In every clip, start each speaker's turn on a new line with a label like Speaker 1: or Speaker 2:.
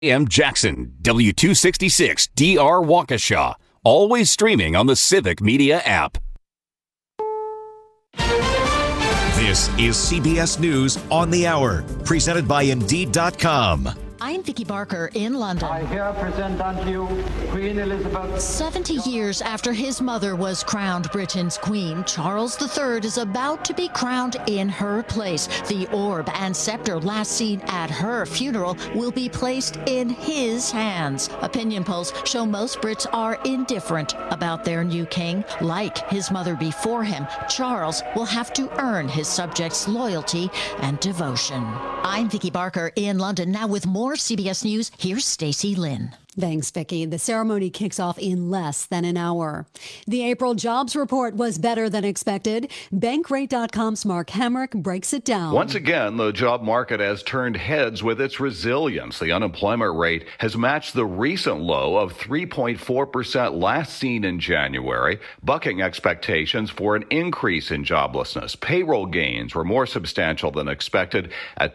Speaker 1: AM Jackson, W266 DR Waukesha. Always streaming on the Civic Media app.
Speaker 2: This is CBS News on the Hour, presented by Indeed.com.
Speaker 3: I'm Vicki Barker in London.
Speaker 4: I here present unto you Queen Elizabeth.
Speaker 3: 70 years after his mother was crowned Britain's queen, Charles III is about to be crowned in her place. The orb and scepter last seen at her funeral will be placed in his hands. Opinion polls show most Brits are indifferent about their new king. Like his mother before him, Charles will have to earn his subjects' loyalty and devotion. I'm Vicki Barker in London. Now with more CBS News, here's Stacey Lynn.
Speaker 5: Thanks, Vicki. The ceremony kicks off in less than an hour. The April jobs report was better than expected. Bankrate.com's Mark Hamrick breaks it down.
Speaker 6: Once again, the job market has turned heads with its resilience. The unemployment rate has matched the recent low of 3.4% last seen in January, bucking expectations for an increase in joblessness. Payroll gains were more substantial than expected at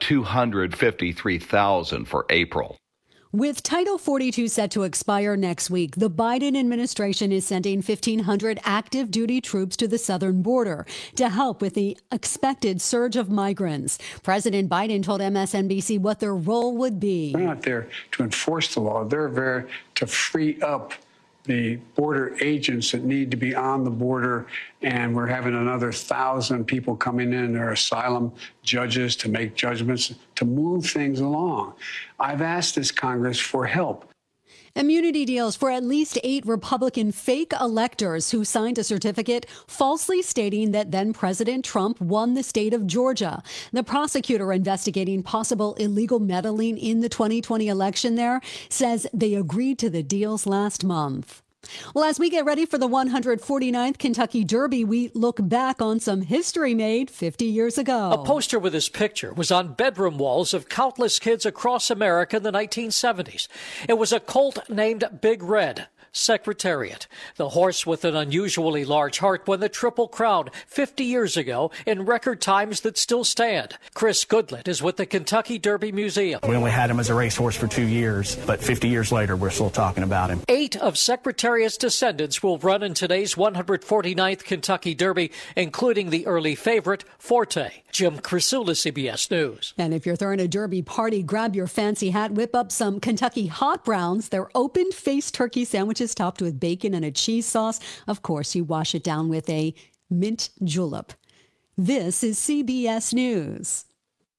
Speaker 6: 253,000 for April.
Speaker 5: With Title 42 set to expire next week, the Biden administration is sending 1,500 active duty troops to the southern border to help with the expected surge of migrants. President Biden told MSNBC what their role would be.
Speaker 7: They're not there to enforce the law. They're there to free up the border agents that need to be on the border, and we're having another 1,000 people coming in. They're asylum judges to make judgments, to move things along. I've asked this Congress for help.
Speaker 5: Immunity deals for at least 8 Republican fake electors who signed a certificate falsely stating that then-President Trump won the state of Georgia. The prosecutor investigating possible illegal meddling in the 2020 election there says they agreed to the deals last month. Well, as we get ready for the 149th Kentucky Derby, we look back on some history made 50 years ago.
Speaker 8: A poster with his picture was on bedroom walls of countless kids across America in the 1970s. It was a colt named Big Red. Secretariat, the horse with an unusually large heart, won the Triple Crown 50 years ago in record times that still stand. Chris Goodlett is with the Kentucky Derby Museum.
Speaker 9: We only had him as a racehorse for 2 years, but 50 years later, we're still talking about him.
Speaker 8: 8 of Secretariat's descendants will run in today's 149th Kentucky Derby, including the early favorite, Forte. Jim Crisula, CBS News.
Speaker 5: And if you're throwing a Derby party, grab your fancy hat, whip up some Kentucky Hot Browns. They're open-faced turkey sandwiches topped with bacon and a cheese sauce. Of course, you wash it down with a mint julep. This is CBS News.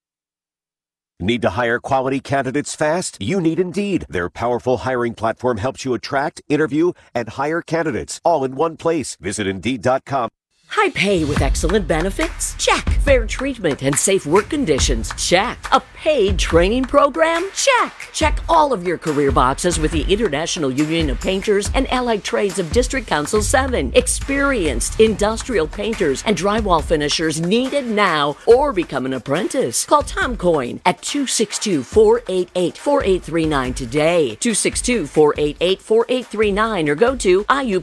Speaker 10: Need to hire quality candidates fast? You need Indeed. Their powerful hiring platform helps you attract, interview, and hire candidates all in one place. Visit Indeed.com.
Speaker 11: High pay with excellent benefits? Check. Fair treatment and safe work conditions? Check. A paid training program? Check. Check all of your career boxes with the International Union of Painters and Allied Trades of District Council 7. Experienced industrial painters and drywall finishers needed now, or become an apprentice. Call Tom Coyne at 262-488-4839 today. 262-488-4839 or go to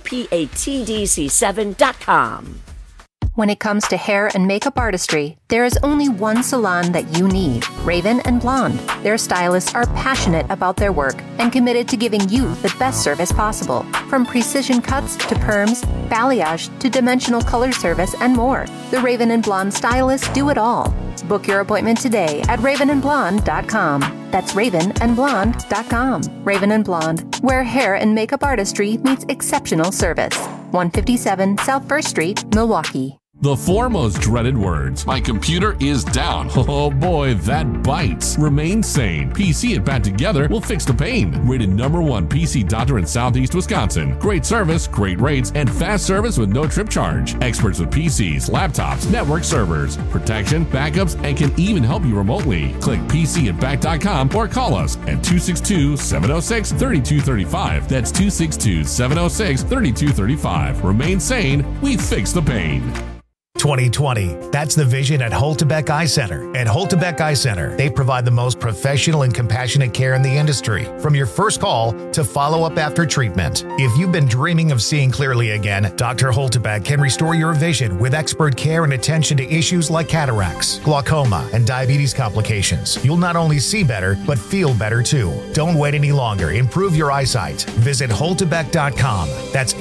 Speaker 11: IUPATDC7.com.
Speaker 12: When it comes to hair and makeup artistry, there is only one salon that you need, Raven and Blonde. Their stylists are passionate about their work and committed to giving you the best service possible. From precision cuts to perms, balayage to dimensional color service and more. The Raven and Blonde stylists do it all. Book your appointment today at ravenandblonde.com. That's ravenandblonde.com. Raven and Blonde, where hair and makeup artistry meets exceptional service. 157 South 1st Street, Milwaukee.
Speaker 13: The 4 most dreaded words. My computer is down. Oh boy, that bites. Remain sane. PC and Bat together will fix the pain. Rated #1 PC doctor in Southeast Wisconsin. Great service, great rates, and fast service with no trip charge. Experts with PCs, laptops, network servers, protection, backups, and can even help you remotely. Click PCandBack.com or call us at 262-706-3235. That's 262-706-3235. Remain sane. We fix the pain.
Speaker 14: 2020. That's the vision at Holtebeck Eye Center. At Holtebeck Eye Center, they provide the most professional and compassionate care in the industry, from your first call to follow-up after treatment. If you've been dreaming of seeing clearly again, Dr. Holtebeck can restore your vision with expert care and attention to issues like cataracts, glaucoma, and diabetes complications. You'll not only see better, but feel better too. Don't wait any longer. Improve your eyesight. Visit Holtebeck.com. That's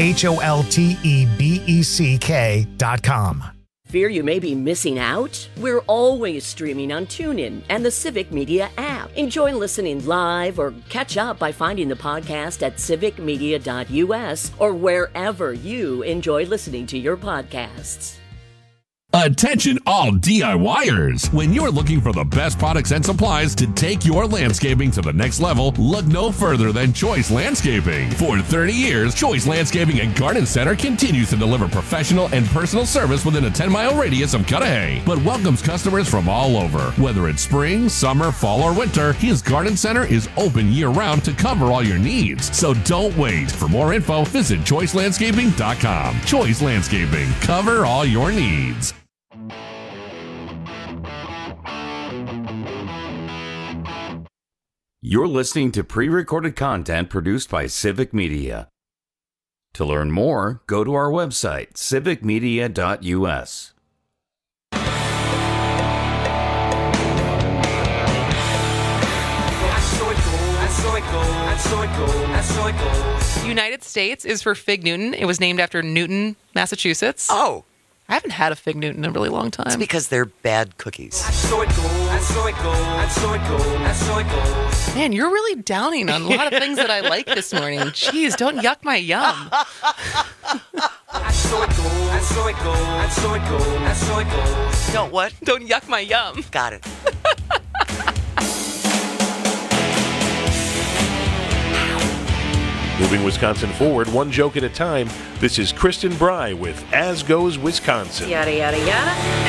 Speaker 14: HOLTEBECK.com.
Speaker 11: Fear you may be missing out? We're always streaming on TuneIn and the Civic Media app. Enjoy listening live or catch up by finding the podcast at civicmedia.us or wherever you enjoy listening to your podcasts.
Speaker 13: Attention all DIYers! When you're looking for the best products and supplies to take your landscaping to the next level, look no further than Choice Landscaping. For 30 years, Choice Landscaping and Garden Center continues to deliver professional and personal service within a 10-mile radius of Cudahy, but welcomes customers from all over. Whether it's spring, summer, fall, or winter, his Garden Center is open year-round to cover all your needs. So don't wait. For more info, visit choicelandscaping.com. Choice Landscaping. Cover all your needs.
Speaker 1: You're listening to pre-recorded content produced by Civic Media. To learn more, go to our website, civicmedia.us.
Speaker 15: United States is for Fig Newton. It was named after Newton, Massachusetts.
Speaker 16: Oh.
Speaker 15: I haven't had a Fig Newton in a really long time.
Speaker 16: It's because they're bad cookies.
Speaker 15: Man, you're really downing on a lot of things that I like this morning. Jeez, don't yuck my yum.
Speaker 16: Don't what?
Speaker 15: Don't yuck my yum.
Speaker 16: Got it.
Speaker 17: Moving Wisconsin forward, one joke at a time, this is Kristen Bry with As Goes Wisconsin.
Speaker 11: Yada, yada, yada.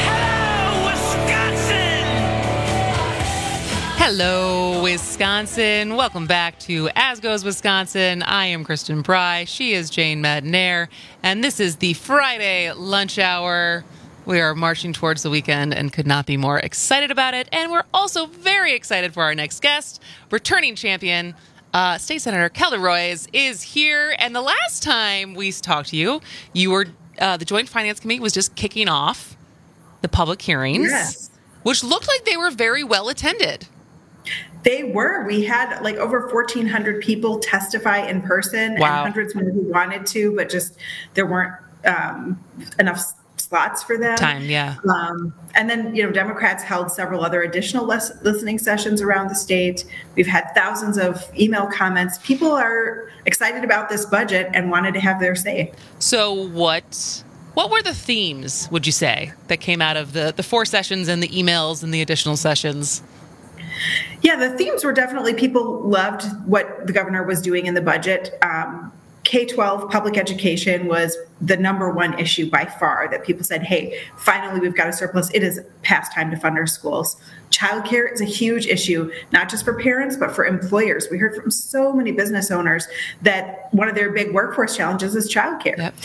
Speaker 15: Hello, Wisconsin. Welcome back to As Goes Wisconsin. I am Kristen Bry. She is Jane Madnair. And this is the Friday lunch hour. We are marching towards the weekend and could not be more excited about it. And we're also very excited for our next guest, returning champion, State Senator Kelly Roys is here. And the last time we talked to you, you were the Joint Finance Committee was just kicking off the public hearings, which looked like they were very well attended.
Speaker 18: They were. We had like over 1,400 people testify in person, and hundreds more who wanted to, but just there weren't enough slots for them. And then, Democrats held several other additional listening sessions around the state. We've had thousands of email comments. People are excited about this budget and wanted to have their say.
Speaker 15: So what were the themes, would you say, that came out of the 4 sessions and the emails and the additional sessions?
Speaker 18: Yeah, the themes were definitely people loved what the governor was doing in the budget. K-12 public education was the number one issue by far that people said, hey, finally, we've got a surplus. It is past time to fund our schools. Childcare is a huge issue, not just for parents, but for employers. We heard from so many business owners that one of their big workforce challenges is childcare. Yep.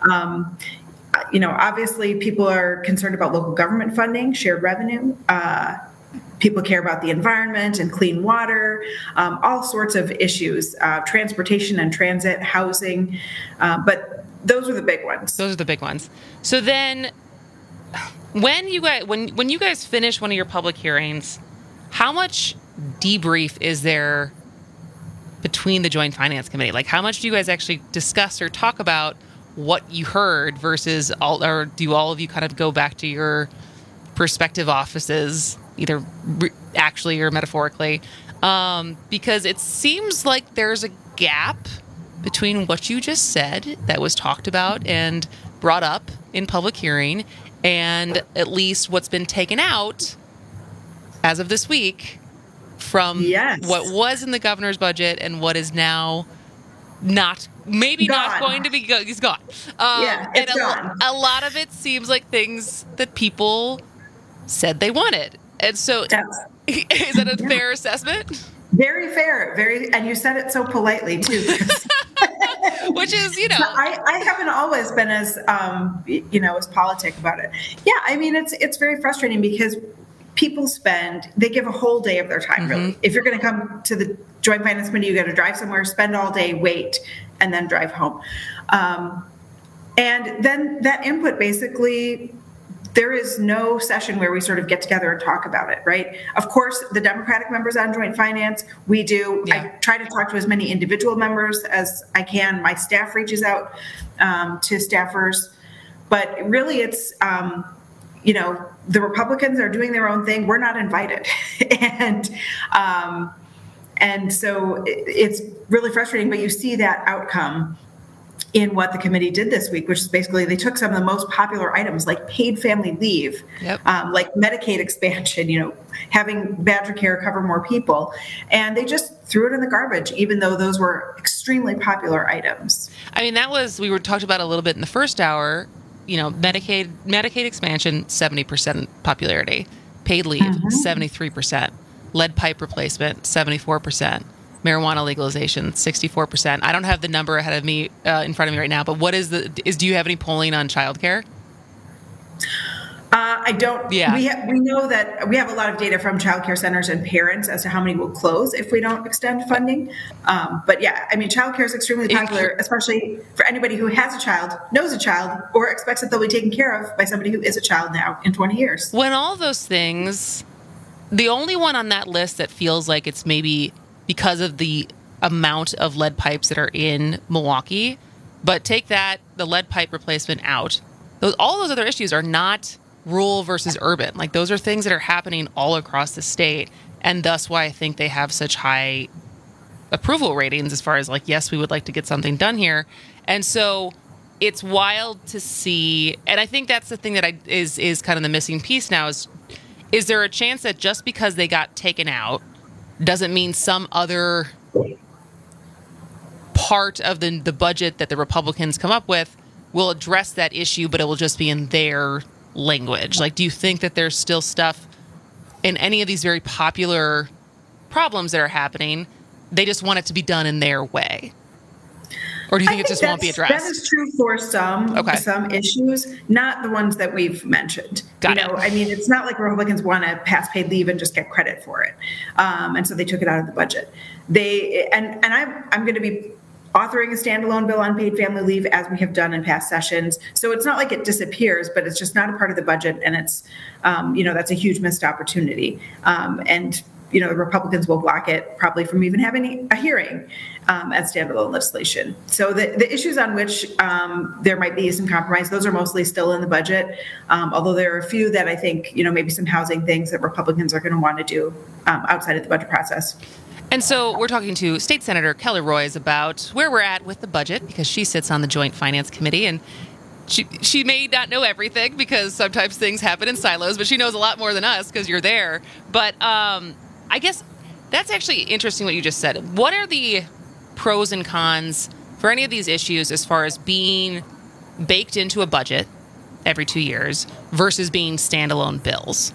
Speaker 18: Obviously, people are concerned about local government funding, shared revenue. People care about the environment and clean water, all sorts of issues, transportation and transit, housing. But those are the big ones.
Speaker 15: Those are the big ones. So then when you guys finish one of your public hearings, how much debrief is there between the Joint Finance Committee? Like, how much do you guys actually discuss or talk about what you heard versus or do all of you kind of go back to your respective offices, either actually or metaphorically, because it seems like there's a gap between what you just said that was talked about and brought up in public hearing and at least what's been taken out as of this week from what was in the governor's budget and what is now not going to be good. He's gone.
Speaker 18: It's gone.
Speaker 15: A lot of it seems like things that people said they wanted. And so is that a fair assessment?
Speaker 18: Very fair. And you said it so politely, too.
Speaker 15: Which is,
Speaker 18: I haven't always been as, as politic about it. Yeah, I mean, it's very frustrating because people they give a whole day of their time, really. If you're going to come to the Joint Finance Committee, you got to drive somewhere, spend all day, wait, and then drive home. And then that input, basically, there is no session where we sort of get together and talk about it, right? Of course, the Democratic members on Joint Finance, we do. Yeah. I try to talk to as many individual members as I can. My staff reaches out to staffers. But really, it's, the Republicans are doing their own thing. We're not invited. And so it's really frustrating. But you see that outcome in what the committee did this week, which is basically they took some of the most popular items like paid family leave, like Medicaid expansion, having Badger Care cover more people, and they just threw it in the garbage, even though those were extremely popular items.
Speaker 15: I mean, we were talked about a little bit in the first hour, Medicaid expansion, 70% popularity, paid leave, 73%, lead pipe replacement, 74%. Marijuana legalization, 64%. I don't have the number ahead of me in front of me right now, but what do you have any polling on childcare?
Speaker 18: I don't. Yeah. We know that we have a lot of data from childcare centers and parents as to how many will close if we don't extend funding. But yeah, I mean, childcare is extremely popular, especially for anybody who has a child, knows a child, or expects that they'll be taken care of by somebody who is a child now in 20 years.
Speaker 15: When all those things, the only one on that list that feels like it's maybe because of the amount of lead pipes that are in Milwaukee, but take the lead pipe replacement out. All those other issues are not rural versus urban. Like, those are things that are happening all across the state, and thus why I think they have such high approval ratings as far as like, yes, we would like to get something done here. And so it's wild to see, and I think that's the thing that is kind of the missing piece now is there a chance that just because they got taken out doesn't mean some other part of the budget that the Republicans come up with will address that issue, but it will just be in their language? Like, do you think that there's still stuff in any of these very popular problems that are happening, they just want it to be done in their way? Or do you think it just won't be addressed?
Speaker 18: That is true for some issues, not the ones that we've mentioned.
Speaker 15: Got it.
Speaker 18: I mean, it's not like Republicans want to pass paid leave and just get credit for it. And so they took it out of the budget. I'm going to be authoring a standalone bill on paid family leave, as we have done in past sessions. So it's not like it disappears, but it's just not a part of the budget. And it's, that's a huge missed opportunity. The Republicans will block it probably from even having a hearing as standalone legislation. So the issues on which there might be some compromise, those are mostly still in the budget, although there are a few that I think, maybe some housing things that Republicans are going to want to do outside of the budget process.
Speaker 15: And so we're talking to State Senator Kelly Roys about where we're at with the budget, because she sits on the Joint Finance Committee, and she may not know everything because sometimes things happen in silos, but she knows a lot more than us because you're there. But I guess that's actually interesting what you just said. What are the pros and cons for any of these issues as far as being baked into a budget every 2 years versus being standalone bills?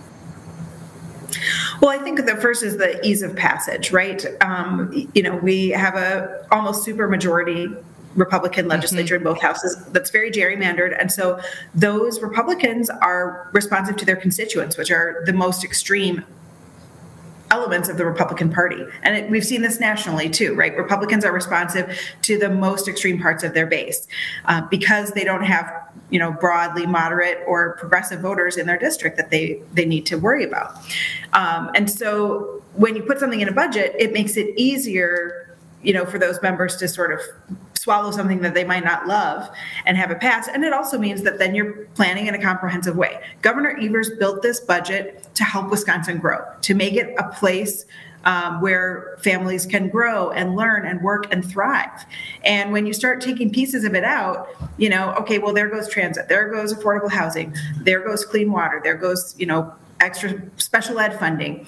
Speaker 18: Well, I think the first is the ease of passage, right? We have a almost super majority Republican legislature in both houses that's very gerrymandered. And so those Republicans are responsive to their constituents, which are the most extreme elements of the Republican Party. And we've seen this nationally too, right? Republicans are responsive to the most extreme parts of their base because they don't have, broadly moderate or progressive voters in their district that they need to worry about. And so when you put something in a budget, it makes it easier, for those members to sort of swallow something that they might not love and have it pass. And it also means that then you're planning in a comprehensive way. Governor Evers built this budget to help Wisconsin grow, to make it a place where families can grow and learn and work and thrive. And when you start taking pieces of it out, well, there goes transit, there goes affordable housing, there goes clean water, there goes, extra special ed funding.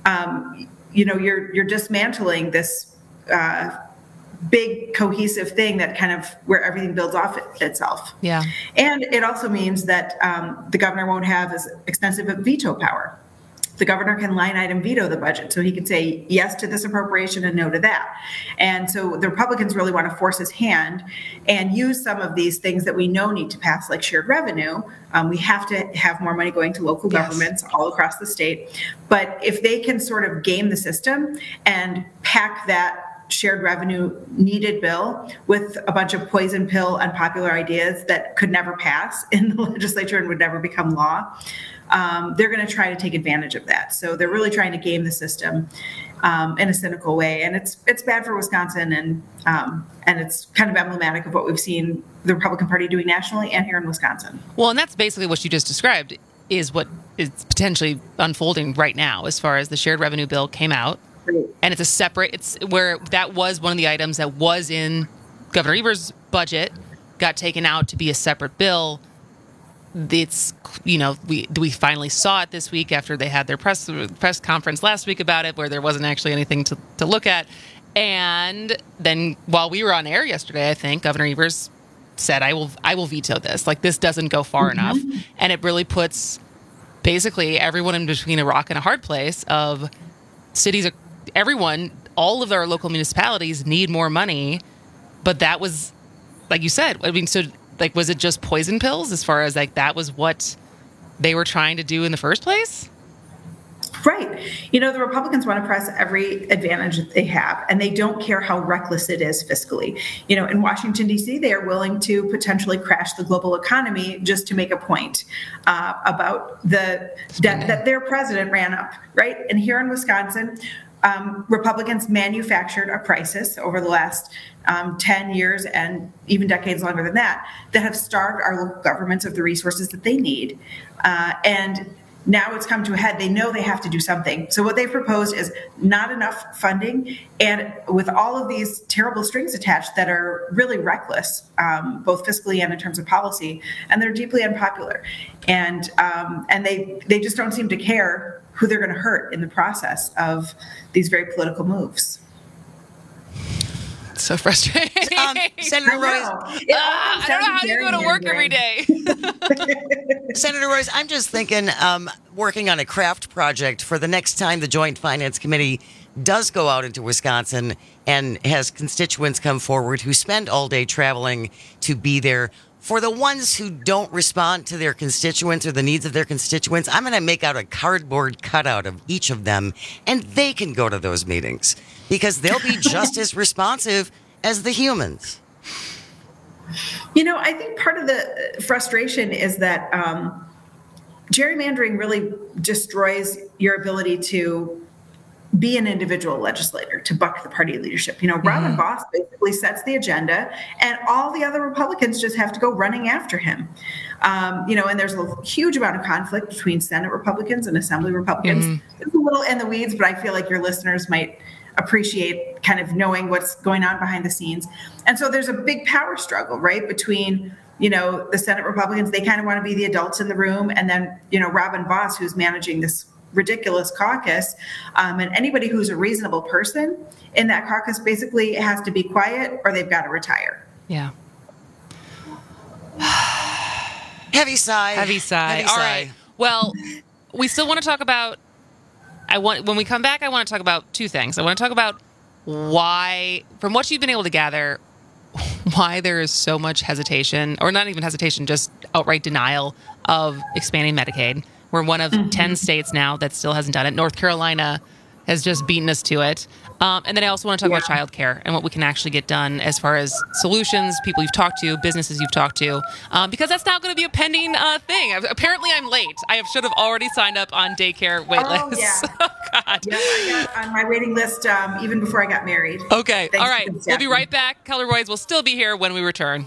Speaker 18: You're dismantling this big cohesive thing that kind of where everything builds off itself.
Speaker 15: Yeah.
Speaker 18: And it also means that the governor won't have as extensive a veto power. the governor can line item veto the budget. So he could say yes to this appropriation and no to that. And so the Republicans really want to force his hand and use some of these things that we know need to pass, like shared revenue. We have to have more money going to local governments all across the state. But if they can sort of game the system and pack that shared revenue needed bill with a bunch of poison pill unpopular ideas that could never pass in the legislature and would never become law, they're going to try to take advantage of that. So they're really trying to game the system in a cynical way, and it's bad for Wisconsin, and it's kind of emblematic of what we've seen the Republican Party doing nationally and here in Wisconsin.
Speaker 15: Well, and that's basically what you just described is what is potentially unfolding right now as far as the shared revenue bill came out. And it's where that was one of the items that was in Governor Evers' budget, got taken out to be a separate bill. It's, we finally saw it this week after they had their press conference last week about it, where there wasn't actually anything to look at. And then while we were on air yesterday, I think Governor Evers said, I will veto this. Like, this doesn't go far enough. And it really puts basically everyone in between a rock and a hard place of cities, everyone, all of our local municipalities need more money. But that was, like you said, I mean, so like, was it just poison pills as far as like that was what they were trying to do in the first place?
Speaker 18: Right. The Republicans want to press every advantage that they have, and they don't care how reckless it is fiscally. In Washington, D.C., they are willing to potentially crash the global economy just to make a point about the debt that their president ran up, right? And here in Wisconsin, Republicans manufactured a crisis over the last 10 years and even decades longer than that have starved our local governments of the resources that they need. And now it's come to a head. They know they have to do something. So what they've proposed is not enough funding, and with all of these terrible strings attached that are really reckless, both fiscally and in terms of policy, and they're deeply unpopular. And they just don't seem to care who they're going to hurt in the process of these very political moves.
Speaker 15: So frustrating.
Speaker 19: Senator Royce,
Speaker 15: I don't know how you go to work every day.
Speaker 19: Senator Royce, I'm just thinking, working on a craft project for the next time the Joint Finance Committee does go out into Wisconsin and has constituents come forward who spend all day traveling to be there. For the ones who don't respond to their constituents or the needs of their constituents, I'm going to make out a cardboard cutout of each of them, and they can go to those meetings because they'll be just as responsive as the humans.
Speaker 18: I think part of the frustration is that gerrymandering really destroys your ability to be an individual legislator, to buck the party leadership. Robin Vos basically sets the agenda, and all the other Republicans just have to go running after him. And there's a huge amount of conflict between Senate Republicans and Assembly Republicans. It's a little in the weeds, but I feel like your listeners might appreciate kind of knowing what's going on behind the scenes. And so there's a big power struggle, right, between the Senate Republicans. They kind of want to be the adults in the room, and then Robin Vos, who's managing this ridiculous caucus, and anybody who's a reasonable person in that caucus basically has to be quiet or they've got to retire.
Speaker 15: Yeah.
Speaker 19: Heavy sigh.
Speaker 15: Heavy sigh. All right. Well, we still want to talk about, when we come back, I want to talk about two things. I want to talk about why, from what you've been able to gather, why there is so much hesitation, or not even hesitation, just outright denial of expanding Medicaid. We're one of 10 states now that still hasn't done it. North Carolina has just beaten us to it. And then I also want to talk about childcare and what we can actually get done as far as solutions, people you've talked to, businesses you've talked to, because that's now going to be a pending thing. Apparently, I'm late. I should have already signed up on daycare wait lists.
Speaker 18: Yeah. God. Yeah, I got on my waiting list even before I got married.
Speaker 15: Okay. All right. We'll be right back. Keller Royce will still be here when we return.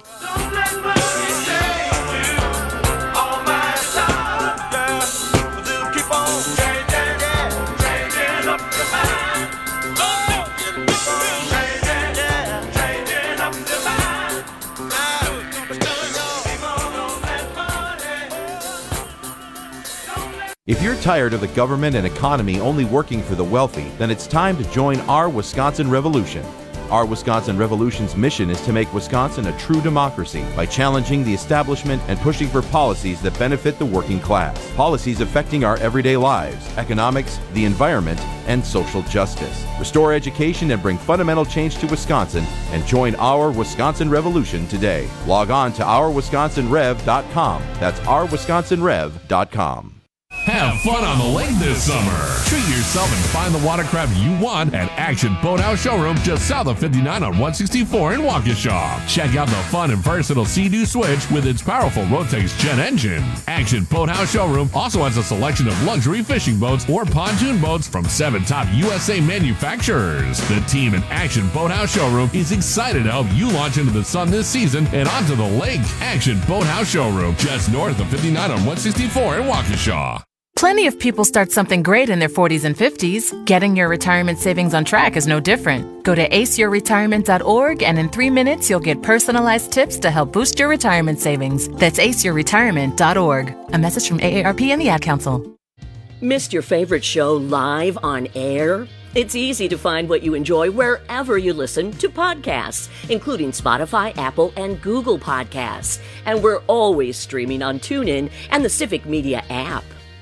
Speaker 20: If you're tired of the government and economy only working for the wealthy, then it's time to join our Wisconsin Revolution. Our Wisconsin Revolution's mission is to make Wisconsin a true democracy by challenging the establishment and pushing for policies that benefit the working class. Policies affecting our everyday lives, economics, the environment, and social justice. Restore education and bring fundamental change to Wisconsin and join Our Wisconsin Revolution today. Log on to OurWisconsinRev.com. That's OurWisconsinRev.com.
Speaker 13: Have fun on the lake this summer. Treat yourself and find the watercraft you want at Action Boathouse Showroom just south of 59 on 164 in Waukesha. Check out the fun and versatile Sea-Doo Switch with its powerful Rotax jet engine. Action Boathouse Showroom also has a selection of luxury fishing boats or pontoon boats from 7 top USA manufacturers. The team at Action Boathouse Showroom is excited to help you launch into the sun this season and onto the lake. Action Boathouse Showroom just north of 59 on 164 in Waukesha.
Speaker 21: Plenty of people start something great in their 40s and 50s. Getting your retirement savings on track is no different. Go to aceyourretirement.org and in 3 minutes you'll get personalized tips to help boost your retirement savings. That's aceyourretirement.org. A message from AARP and the Ad Council.
Speaker 11: Missed your favorite show live on air? It's easy to find what you enjoy wherever you listen to podcasts, including Spotify, Apple, and Google Podcasts. And we're always streaming on TuneIn and the Civic Media app.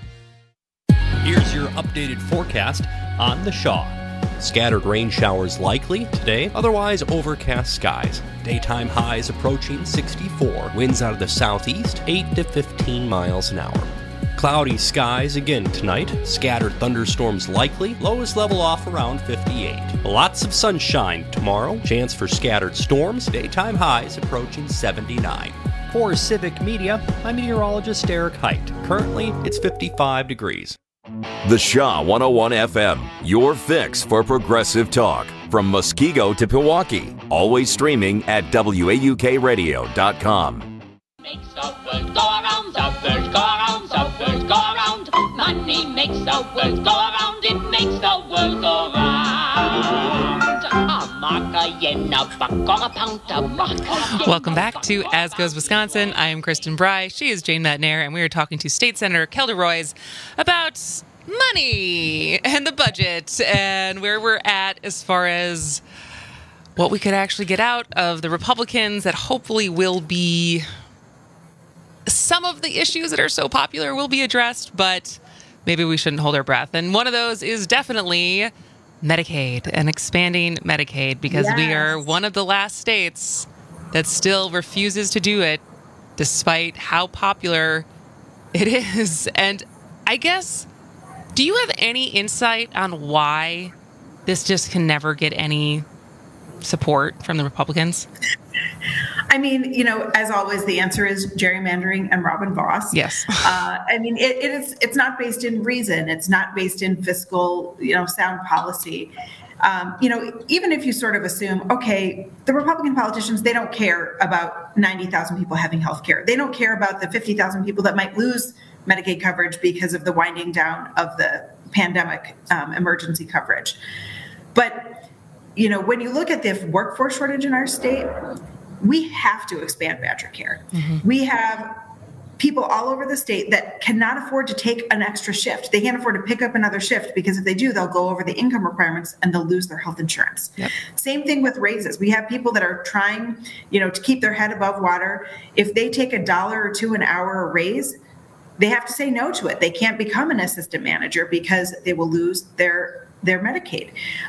Speaker 22: Here's your updated forecast on the Shaw. Scattered rain showers likely today, otherwise overcast skies. Daytime highs approaching 64. Winds out of the southeast, 8 to 15 miles an hour. Cloudy skies again tonight. Scattered thunderstorms likely. Lows level off around 58. Lots of sunshine tomorrow. Chance for scattered storms. Daytime highs approaching 79. For Civic Media, I'm meteorologist Eric Height. Currently, it's 55 degrees.
Speaker 1: The Shaw 101 FM, your fix for progressive talk. From Muskego to Pewaukee. Always streaming at WAUKradio.com.
Speaker 23: Makes the world go around, the world go around, the world go around. Money makes the world go around, it makes the world go round.
Speaker 15: Welcome back to As Goes Wisconsin. I am Kristen Bry. She is Jane Matnair, and we are talking to State Senator Kelda Roys about money and the budget and where we're at as far as what we could actually get out of the Republicans that hopefully will be some of the issues that are so popular will be addressed, but maybe we shouldn't hold our breath. And one of those is definitely Medicaid and expanding Medicaid, because we are one of the last states that still refuses to do it despite how popular it is. And I guess, do you have any insight on why this just can never get any support from the Republicans?
Speaker 18: I mean, you know, as always, the answer is gerrymandering and Robin Vos.
Speaker 15: Yes.
Speaker 18: I mean, it's not based in reason. It's not based in fiscal, sound policy. Even if you sort of assume, okay, the Republican politicians, they don't care about 90,000 people having health care. They don't care about the 50,000 people that might lose Medicaid coverage because of the winding down of the pandemic emergency coverage. But, when you look at the workforce shortage in our state, we have to expand Badger Care. Mm-hmm. We have people all over the state that cannot afford to take an extra shift. They can't afford to pick up another shift, because if they do, they'll go over the income requirements and they'll lose their health insurance. Yep. Same thing with raises. We have people that are trying, to keep their head above water. If they take $1 or $2 an hour raise, they have to say no to it. They can't become an assistant manager because they will lose their Medicaid.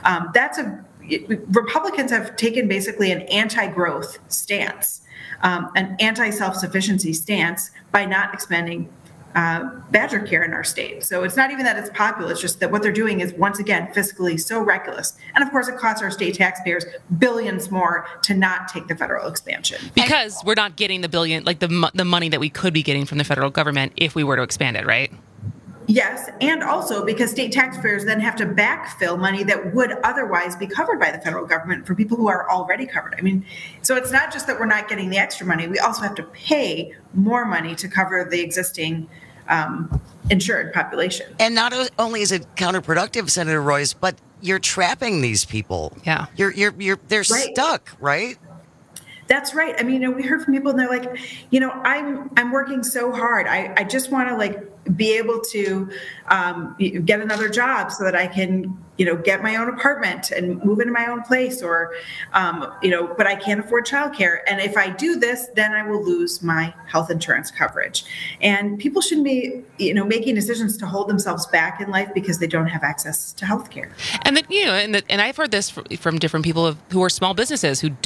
Speaker 18: Republicans have taken basically an anti-growth stance, an anti-self-sufficiency stance by not expanding Badger Care in our state. So it's not even that it's popular, it's just that what they're doing is, once again, fiscally so reckless. And of course, it costs our state taxpayers billions more to not take the federal expansion.
Speaker 15: Because we're not getting the billion, like the money that we could be getting from the federal government if we were to expand it, right?
Speaker 18: Yes, and also because state taxpayers then have to backfill money that would otherwise be covered by the federal government for people who are already covered. I mean, so it's not just that we're not getting the extra money, we also have to pay more money to cover the existing insured population.
Speaker 19: And not only is it counterproductive, Senator Roys, but you're trapping these people.
Speaker 15: Yeah.
Speaker 19: They're right. Stuck, right?
Speaker 18: That's right. I mean, we heard from people and they're like, I'm working so hard. I just want to be able to get another job so that I can, get my own apartment and move into my own place or, but I can't afford childcare. And if I do this, then I will lose my health insurance coverage. And people shouldn't be, making decisions to hold themselves back in life because they don't have access to health care.
Speaker 15: And and I've heard this from different people who are small businesses who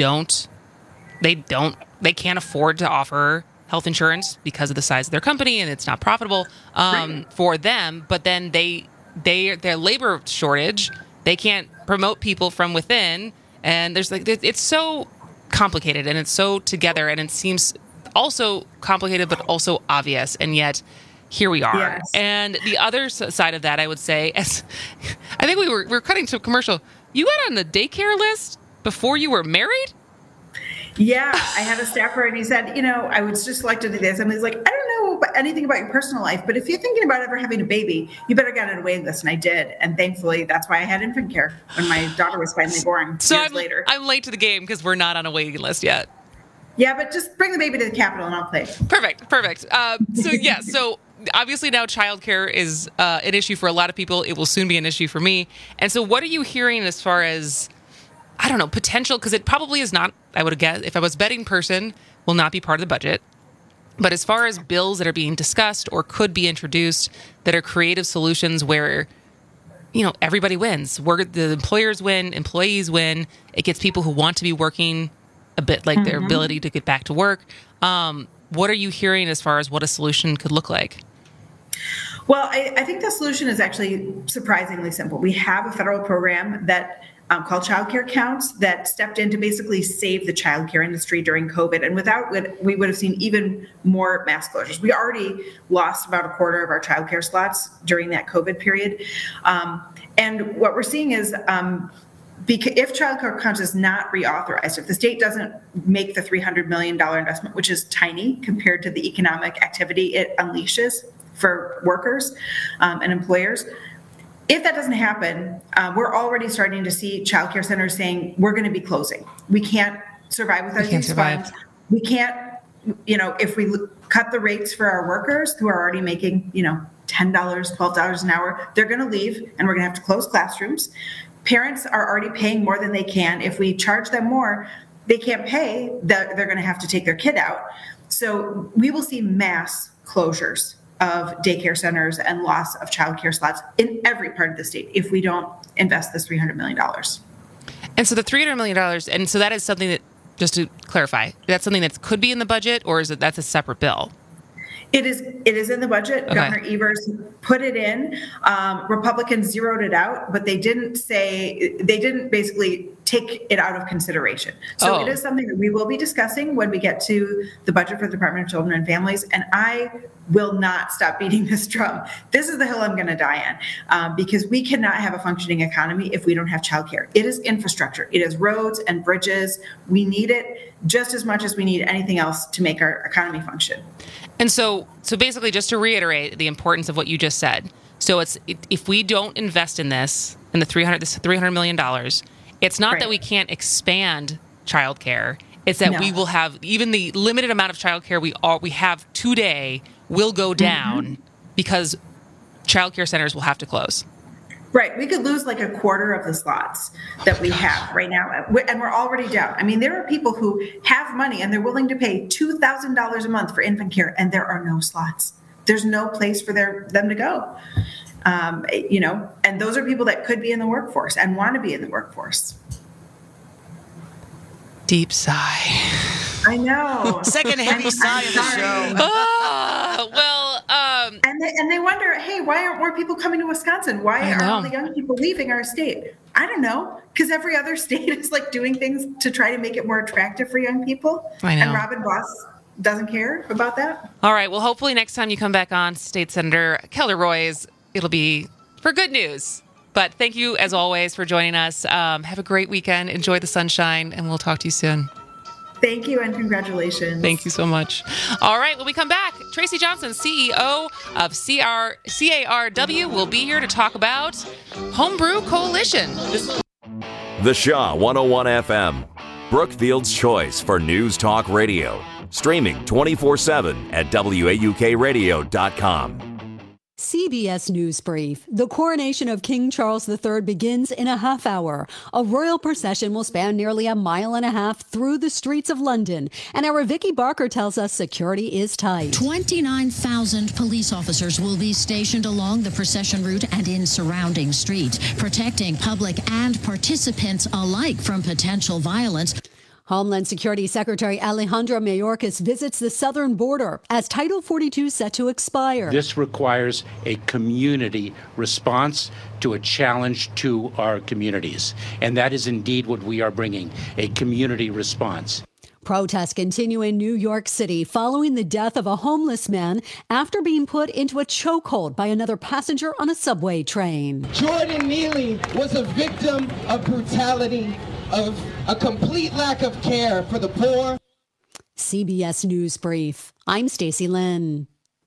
Speaker 15: they can't afford to offer health insurance because of the size of their company and it's not profitable for them. But then their labor shortage, they can't promote people from within. And there's it's so complicated and it's so together and it seems also complicated, but also obvious. And yet here we are.
Speaker 18: Yes.
Speaker 15: And the other side of that, I would say, as I think we were cutting to a commercial. You got on the daycare list before you were married?
Speaker 18: Yeah, I had a staffer and he said, I was just selected to this. And he's like, I don't know anything about your personal life, but if you're thinking about ever having a baby, you better get on a waiting list. And I did. And thankfully, that's why I had infant care when my daughter was finally born years later.
Speaker 15: I'm late to the game because we're not on a waiting list yet.
Speaker 18: Yeah, but just bring the baby to the Capitol and I'll play.
Speaker 15: Perfect. So obviously now childcare is an issue for a lot of people. It will soon be an issue for me. And so what are you hearing as far as, I don't know, potential, because it probably is not, I would guess, if I was betting person, will not be part of the budget. But as far as bills that are being discussed or could be introduced that are creative solutions where, everybody wins. The employers win, employees win. It gets people who want to be working a bit like their ability to get back to work. What are you hearing as far as what a solution could look like?
Speaker 18: Well, I think the solution is actually surprisingly simple. We have a federal program that called Child Care Counts that stepped in to basically save the childcare industry during COVID. And without it, we would have seen even more mass closures. We already lost about a quarter of our childcare slots during that COVID period. And what we're seeing is if Child Care Counts is not reauthorized, if the state doesn't make the $300 million investment, which is tiny compared to the economic activity it unleashes for workers and employers, if that doesn't happen, we're already starting to see childcare centers saying, we're going to be closing. We can't survive without these funds. We can't, if we cut the rates for our workers who are already making, $10, $12 an hour, they're going to leave and we're going to have to close classrooms. Parents are already paying more than they can. If we charge them more, they can't pay. They're going to have to take their kid out. So we will see mass closures of daycare centers and loss of childcare slots in every part of the state if we don't invest this $300 million.
Speaker 15: And so the $300 million, and so that is something that, just to clarify, that's something that could be in the budget, or is it that's a separate bill?
Speaker 18: It is in the budget. Okay. Governor Evers put it in. Republicans zeroed it out, but they didn't basically take it out of consideration. So it is something that we will be discussing when we get to the budget for the Department of Children and Families. And I will not stop beating this drum. This is the hill I'm going to die on because we cannot have a functioning economy if we don't have childcare. It is infrastructure. It is roads and bridges. We need it just as much as we need anything else to make our economy function.
Speaker 15: And so basically, just to reiterate the importance of what you just said. So if we don't invest in this, in this $300 million, it's not that we can't expand childcare. It's that we will have even the limited amount of childcare we have today will go down because childcare centers will have to close.
Speaker 18: Right. We could lose like a quarter of the slots that we have right now. And we're already down. I mean, there are people who have money and they're willing to pay $2,000 a month for infant care, and there are no slots. There's no place for them to go. And those are people that could be in the workforce and want to be in the workforce.
Speaker 15: Deep sigh.
Speaker 18: I know.
Speaker 19: Second heavy sigh of the show.
Speaker 18: And they wonder, hey, why aren't more people coming to Wisconsin? Why are all the young people leaving our state? I don't know, because every other state is like doing things to try to make it more attractive for young people.
Speaker 15: I know.
Speaker 18: And Robin Voss doesn't care about that.
Speaker 15: All right. Well, hopefully next time you come back on State Senator Kelly Roys, it'll be for good news. But thank you, as always, for joining us. Have a great weekend. Enjoy the sunshine, and we'll talk to you soon.
Speaker 18: Thank you, and congratulations.
Speaker 15: Thank you so much. All right, when we come back, Tracy Johnson, CEO of CARW, will be here to talk about Homebrew Coalition.
Speaker 1: The Shaw 101 FM. Brookfield's choice for News Talk Radio. Streaming 24/7 at WAUKradio.com.
Speaker 5: CBS News Brief. The coronation of King Charles III begins in a half hour. A royal procession will span nearly a mile and a half through the streets of London. And our Vicky Barker tells us security is tight.
Speaker 2: 29,000 police officers will be stationed along the procession route and in surrounding streets, protecting public and participants alike from potential violence.
Speaker 5: Homeland Security Secretary Alejandro Mayorkas visits the southern border as Title 42 is set to expire.
Speaker 3: This requires a community response to a challenge to our communities. And that is indeed what we are bringing, a community response.
Speaker 5: Protests continue in New York City following the death of a homeless man after being put into a chokehold by another passenger on a subway train.
Speaker 4: Jordan Neely was a victim of brutality, of a complete lack of care for the poor.
Speaker 5: CBS News Brief. I'm Stacey Lynn.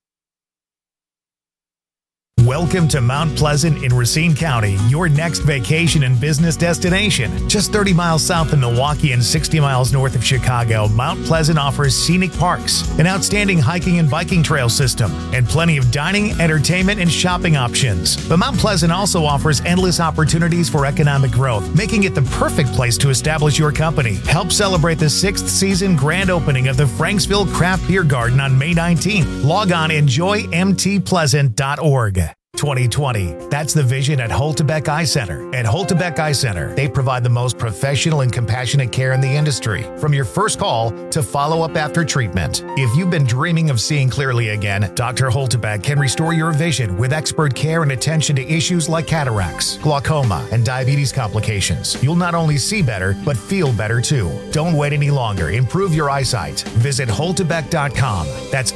Speaker 14: Welcome to Mount Pleasant in Racine County, your next vacation and business destination. Just 30 miles south of Milwaukee and 60 miles north of Chicago, Mount Pleasant offers scenic parks, an outstanding hiking and biking trail system, and plenty of dining, entertainment, and shopping options. But Mount Pleasant also offers endless opportunities for economic growth, making it the perfect place to establish your company. Help celebrate the 6th season grand opening of the Franksville Craft Beer Garden on May 19th. Log on enjoymtpleasant.org. 2020. That's the vision at Holtebeck Eye Center. At Holtebeck Eye Center, they provide the most professional and compassionate care in the industry, from your first call to follow-up after treatment. If you've been dreaming of seeing clearly again, Dr. Holtebeck can restore your vision with expert care and attention to issues like cataracts, glaucoma, and diabetes complications. You'll not only see better, but feel better too. Don't wait any longer. Improve your eyesight. Visit Holtebeck.com. That's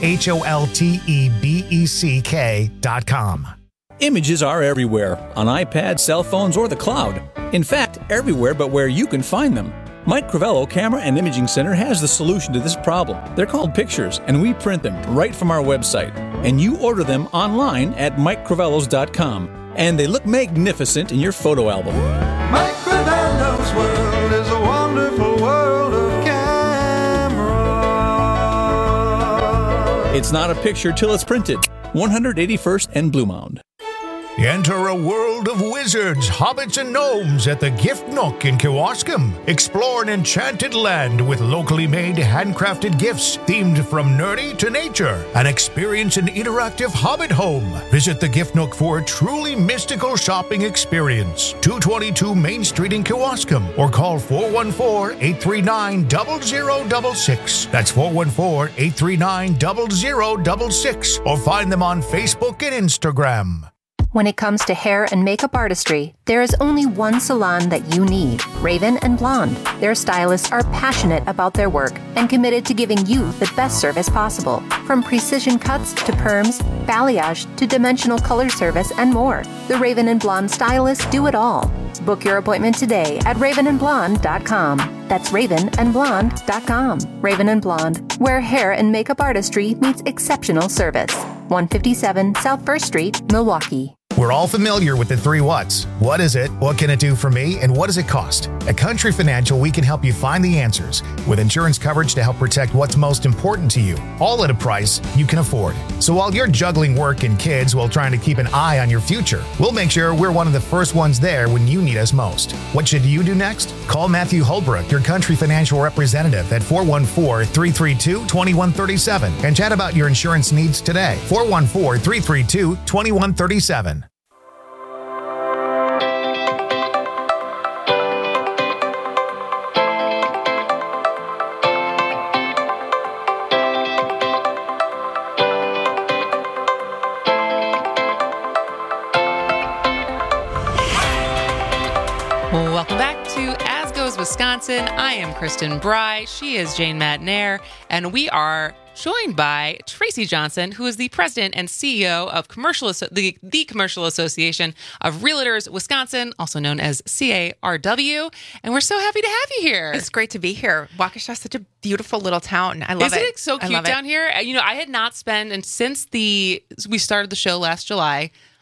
Speaker 14: HOLTEBECK.com.
Speaker 24: Images are everywhere, on iPads, cell phones, or the cloud. In fact, everywhere but where you can find them. Mike Crivello Camera and Imaging Center has the solution to this problem. They're called pictures, and we print them right from our website. And you order them online at MikeCrivellos.com. And they look magnificent in your photo album.
Speaker 25: Mike Crivello's world is a wonderful world of camera.
Speaker 24: It's not a picture till it's printed. 181st and Blue Mound.
Speaker 14: Enter a world of wizards, hobbits, and gnomes at the Gift Nook in Kewaskum. Explore an enchanted land with locally made, handcrafted gifts themed from nerdy to nature. And experience an interactive hobbit home. Visit the Gift Nook for a truly mystical shopping experience. 222 Main Street in Kewaskum. Or call 414-839-0066. That's 414-839-0066. Or find them on Facebook and Instagram.
Speaker 12: When it comes to hair and makeup artistry, there is only one salon that you need, Raven and Blonde. Their stylists are passionate about their work and committed to giving you the best service possible. From precision cuts to perms, balayage to dimensional color service, and more. The Raven and Blonde stylists do it all. Book your appointment today at ravenandblonde.com. That's ravenandblonde.com. Raven and Blonde, where hair and makeup artistry meets exceptional service. 157 South 1st Street, Milwaukee.
Speaker 14: We're all familiar with the 3 whats. What is it? What can it do for me? And what does it cost? At Country Financial, we can help you find the answers with insurance coverage to help protect what's most important to you, all at a price you can afford. So while you're juggling work and kids while trying to keep an eye on your future, we'll make sure we're one of the first ones there when you need us most. What should you do next? Call Matthew Holbrook, your Country Financial representative, at 414-332-2137 and chat about your insurance needs today. 414-332-2137.
Speaker 15: Welcome back to As Goes Wisconsin. I am Kristen Bry. She is Jane Matnair. And we are joined by Tracy Johnson, who is the president and CEO of the Commercial Association of Realtors Wisconsin, also known as CARW. And we're so happy to have you here.
Speaker 26: It's great to be here. Waukesha is such a beautiful little town. I love it.
Speaker 15: Isn't it so cute down here? You know, I had not spent, and since we started the show last July,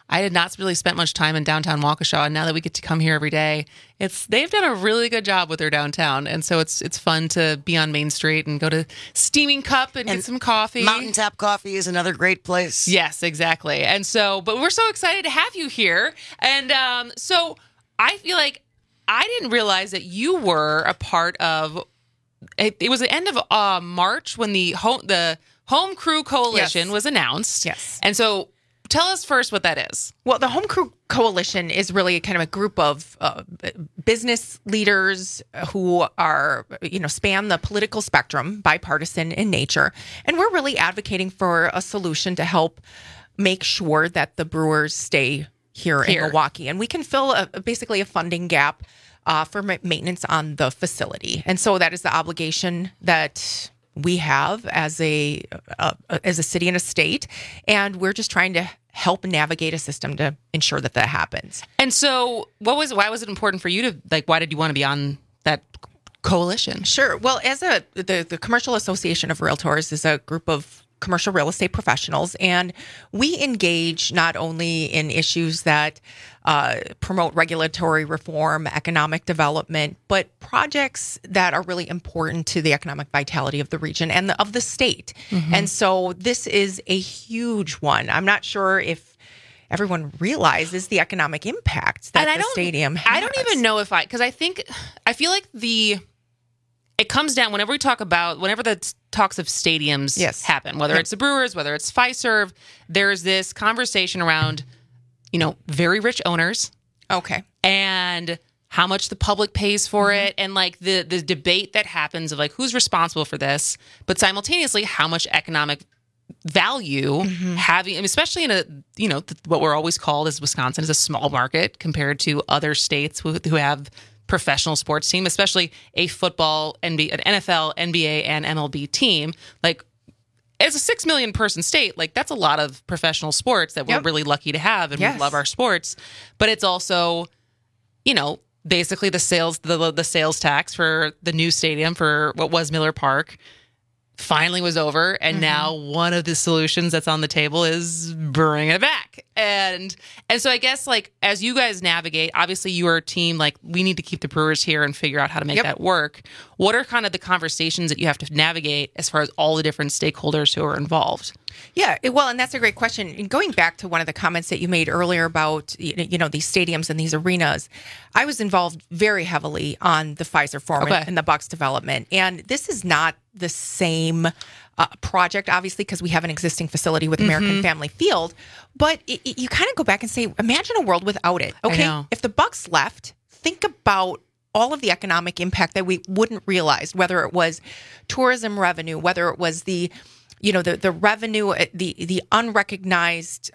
Speaker 15: I did not really spend much time in downtown Waukesha, and now that we get to come here every day, they've done a really good job with their downtown, and so it's fun to be on Main Street and go to Steaming Cup and get some coffee.
Speaker 19: Mountaintop Coffee is another great place.
Speaker 15: Yes, exactly. And so, but we're so excited to have you here, and so I feel like I didn't realize that you were a part of. It was the end of March when the Home Crew Coalition was announced.
Speaker 26: Yes,
Speaker 15: and so. Tell us first what that is.
Speaker 26: Well, the Home Crew Coalition is really kind of a group of business leaders who are, span the political spectrum, bipartisan in nature. And we're really advocating for a solution to help make sure that the Brewers stay here in Milwaukee. And we can fill basically a funding gap for maintenance on the facility. And so that is the obligation that we have as a city and a state, and we're just trying to help navigate a system to ensure that happens.
Speaker 15: And so, why was it important for you to why did you want to be on that coalition?
Speaker 26: Sure. Well, as the Commercial Association of Realtors is a group of commercial real estate professionals, and we engage not only in issues that promote regulatory reform, economic development, but projects that are really important to the economic vitality of the region and of the state. Mm-hmm. And so this is a huge one. I'm not sure if everyone realizes the economic impact that the stadium has.
Speaker 15: I don't even know because I feel like it comes down whenever the talks of stadiums happen, whether it's the Brewers, whether it's Fiserv, there's this conversation around, very rich owners.
Speaker 26: Okay.
Speaker 15: And how much the public pays for it. And the debate that happens of who's responsible for this, but simultaneously how much economic value having, especially in what we're always called as Wisconsin is a small market compared to other states who have professional sports team, especially a football, an NFL, NBA, and MLB team. As a 6 million person state, that's a lot of professional sports that we're really lucky to have, and we love our sports. But it's also, basically the sales tax for the new stadium for what was Miller Park finally was over, and now one of the solutions that's on the table is bringing it back. And so I guess as you guys navigate, obviously you are a team, we need to keep the Brewers here and figure out how to make that work. What are kind of the conversations that you have to navigate as far as all the different stakeholders who are involved?
Speaker 26: Yeah, well, and that's a great question. And going back to one of the comments that you made earlier about, these stadiums and these arenas, I was involved very heavily on the Fiserv Forum and the Bucs development. And this is not the same project, obviously, because we have an existing facility with American Family Field. But you kind of go back and say, imagine a world without it. Okay, if the Bucs left, think about all of the economic impact that we wouldn't realize, whether it was tourism revenue, whether it was the revenue, the unrecognized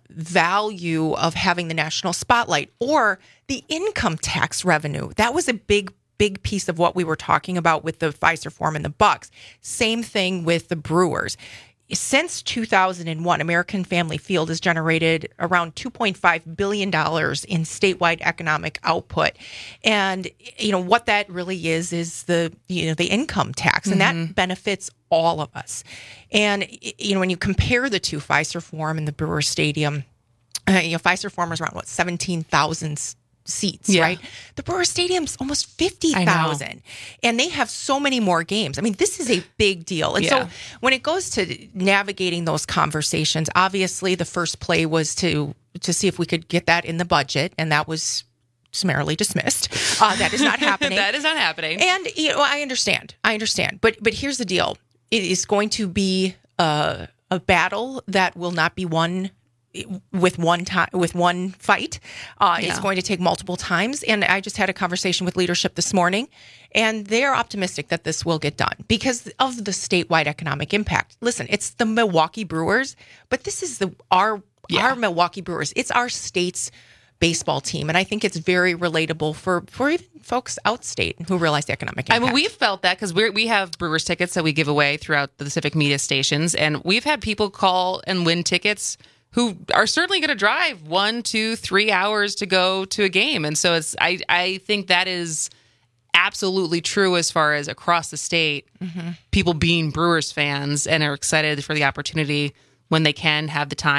Speaker 26: value of having the national spotlight, or the income tax revenue. That was a big piece of what we were talking about with the Fiserv Forum and the Bucs. Same thing with the Brewers. Since 2001, American Family Field has generated around $2.5 billion in statewide economic output. And, what that really is the income tax, and that benefits all of us. And, when you compare the two, Fiserv Forum and the Brewer Stadium, Fiserv Forum is around, 17,000 seats, right? The Brewer Stadium's almost 50,000, and they have so many more games. I mean, this is a big deal. And so when it goes to navigating those conversations, obviously the first play was to see if we could get that in the budget, and that was summarily dismissed. That is not happening.
Speaker 15: That is not happening.
Speaker 26: And I understand. But here's the deal. It is going to be a battle that will not be won with one fight. It's going to take multiple times. And I just had a conversation with leadership this morning, and they are optimistic that this will get done because of the statewide economic impact. Listen, it's the Milwaukee Brewers, but this is our Milwaukee Brewers. It's our state's baseball team. And I think it's very relatable for even folks outstate who realize the economic impact.
Speaker 15: I mean, we've felt that because we have Brewers tickets that we give away throughout the Civic Media stations. And we've had people call and win tickets who are certainly going to drive 1, 2, 3 hours to go to a game. And so I think that is absolutely true as far as across the state, people being Brewers fans and are excited for the opportunity when they can have the time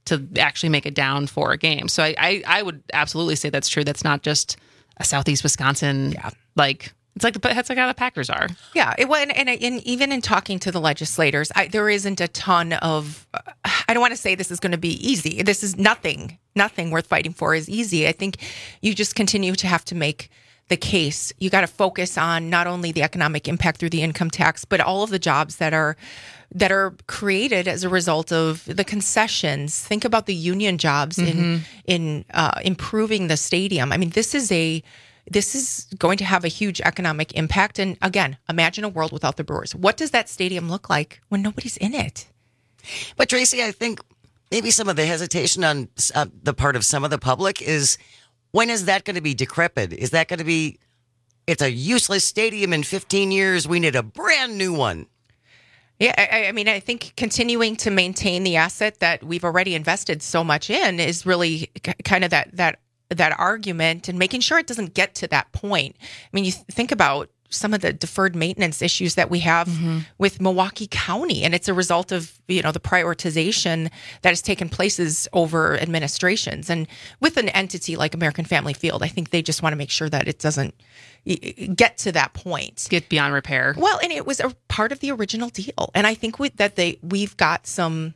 Speaker 15: to actually make it down for a game. So I would absolutely say that's true. That's not just a Southeast Wisconsin, like, it's like that's like how the Packers are.
Speaker 26: Yeah, and even in talking to the legislators, there isn't a ton of. I don't want to say this is going to be easy. This is nothing worth fighting for is easy. I think you just continue to have to make the case. You got to focus on not only the economic impact through the income tax, but all of the jobs that are created as a result of the concessions. Think about the union jobs in improving the stadium. I mean, this is going to have a huge economic impact. And again, imagine a world without the Brewers. What does that stadium look like when nobody's in it?
Speaker 19: But Tracy, I think maybe some of the hesitation on the part of some of the public is, when is that going to be decrepit? Is that going to be, it's a useless stadium in 15 years, we need a brand new one?
Speaker 26: Yeah, I mean, I think continuing to maintain the asset that we've already invested so much in is really kind of that argument, and making sure it doesn't get to that point. I mean, you think about some of the deferred maintenance issues that we have with Milwaukee County, and it's a result of, the prioritization that has taken places over administrations. And with an entity like American Family Field, I think they just want to make sure that it doesn't get to that point.
Speaker 15: Get beyond repair.
Speaker 26: Well, and it was a part of the original deal. And I think we've got some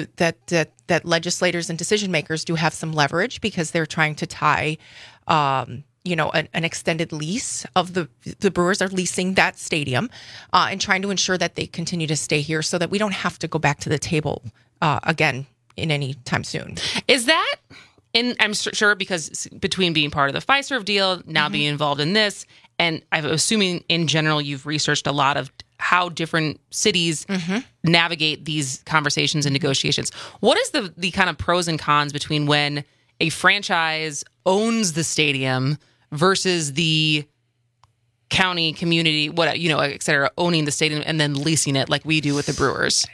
Speaker 26: that legislators and decision makers do have some leverage, because they're trying to tie, an extended lease of the Brewers are leasing that stadium, and trying to ensure that they continue to stay here so that we don't have to go back to the table again in any time soon.
Speaker 15: Is that, and I'm sure because between being part of the Fiserv deal, now being involved in this, and I'm assuming in general you've researched a lot of how different cities navigate these conversations and negotiations. What is the kind of pros and cons between when a franchise owns the stadium versus the county, community, et cetera, owning the stadium and then leasing it like we do with the Brewers?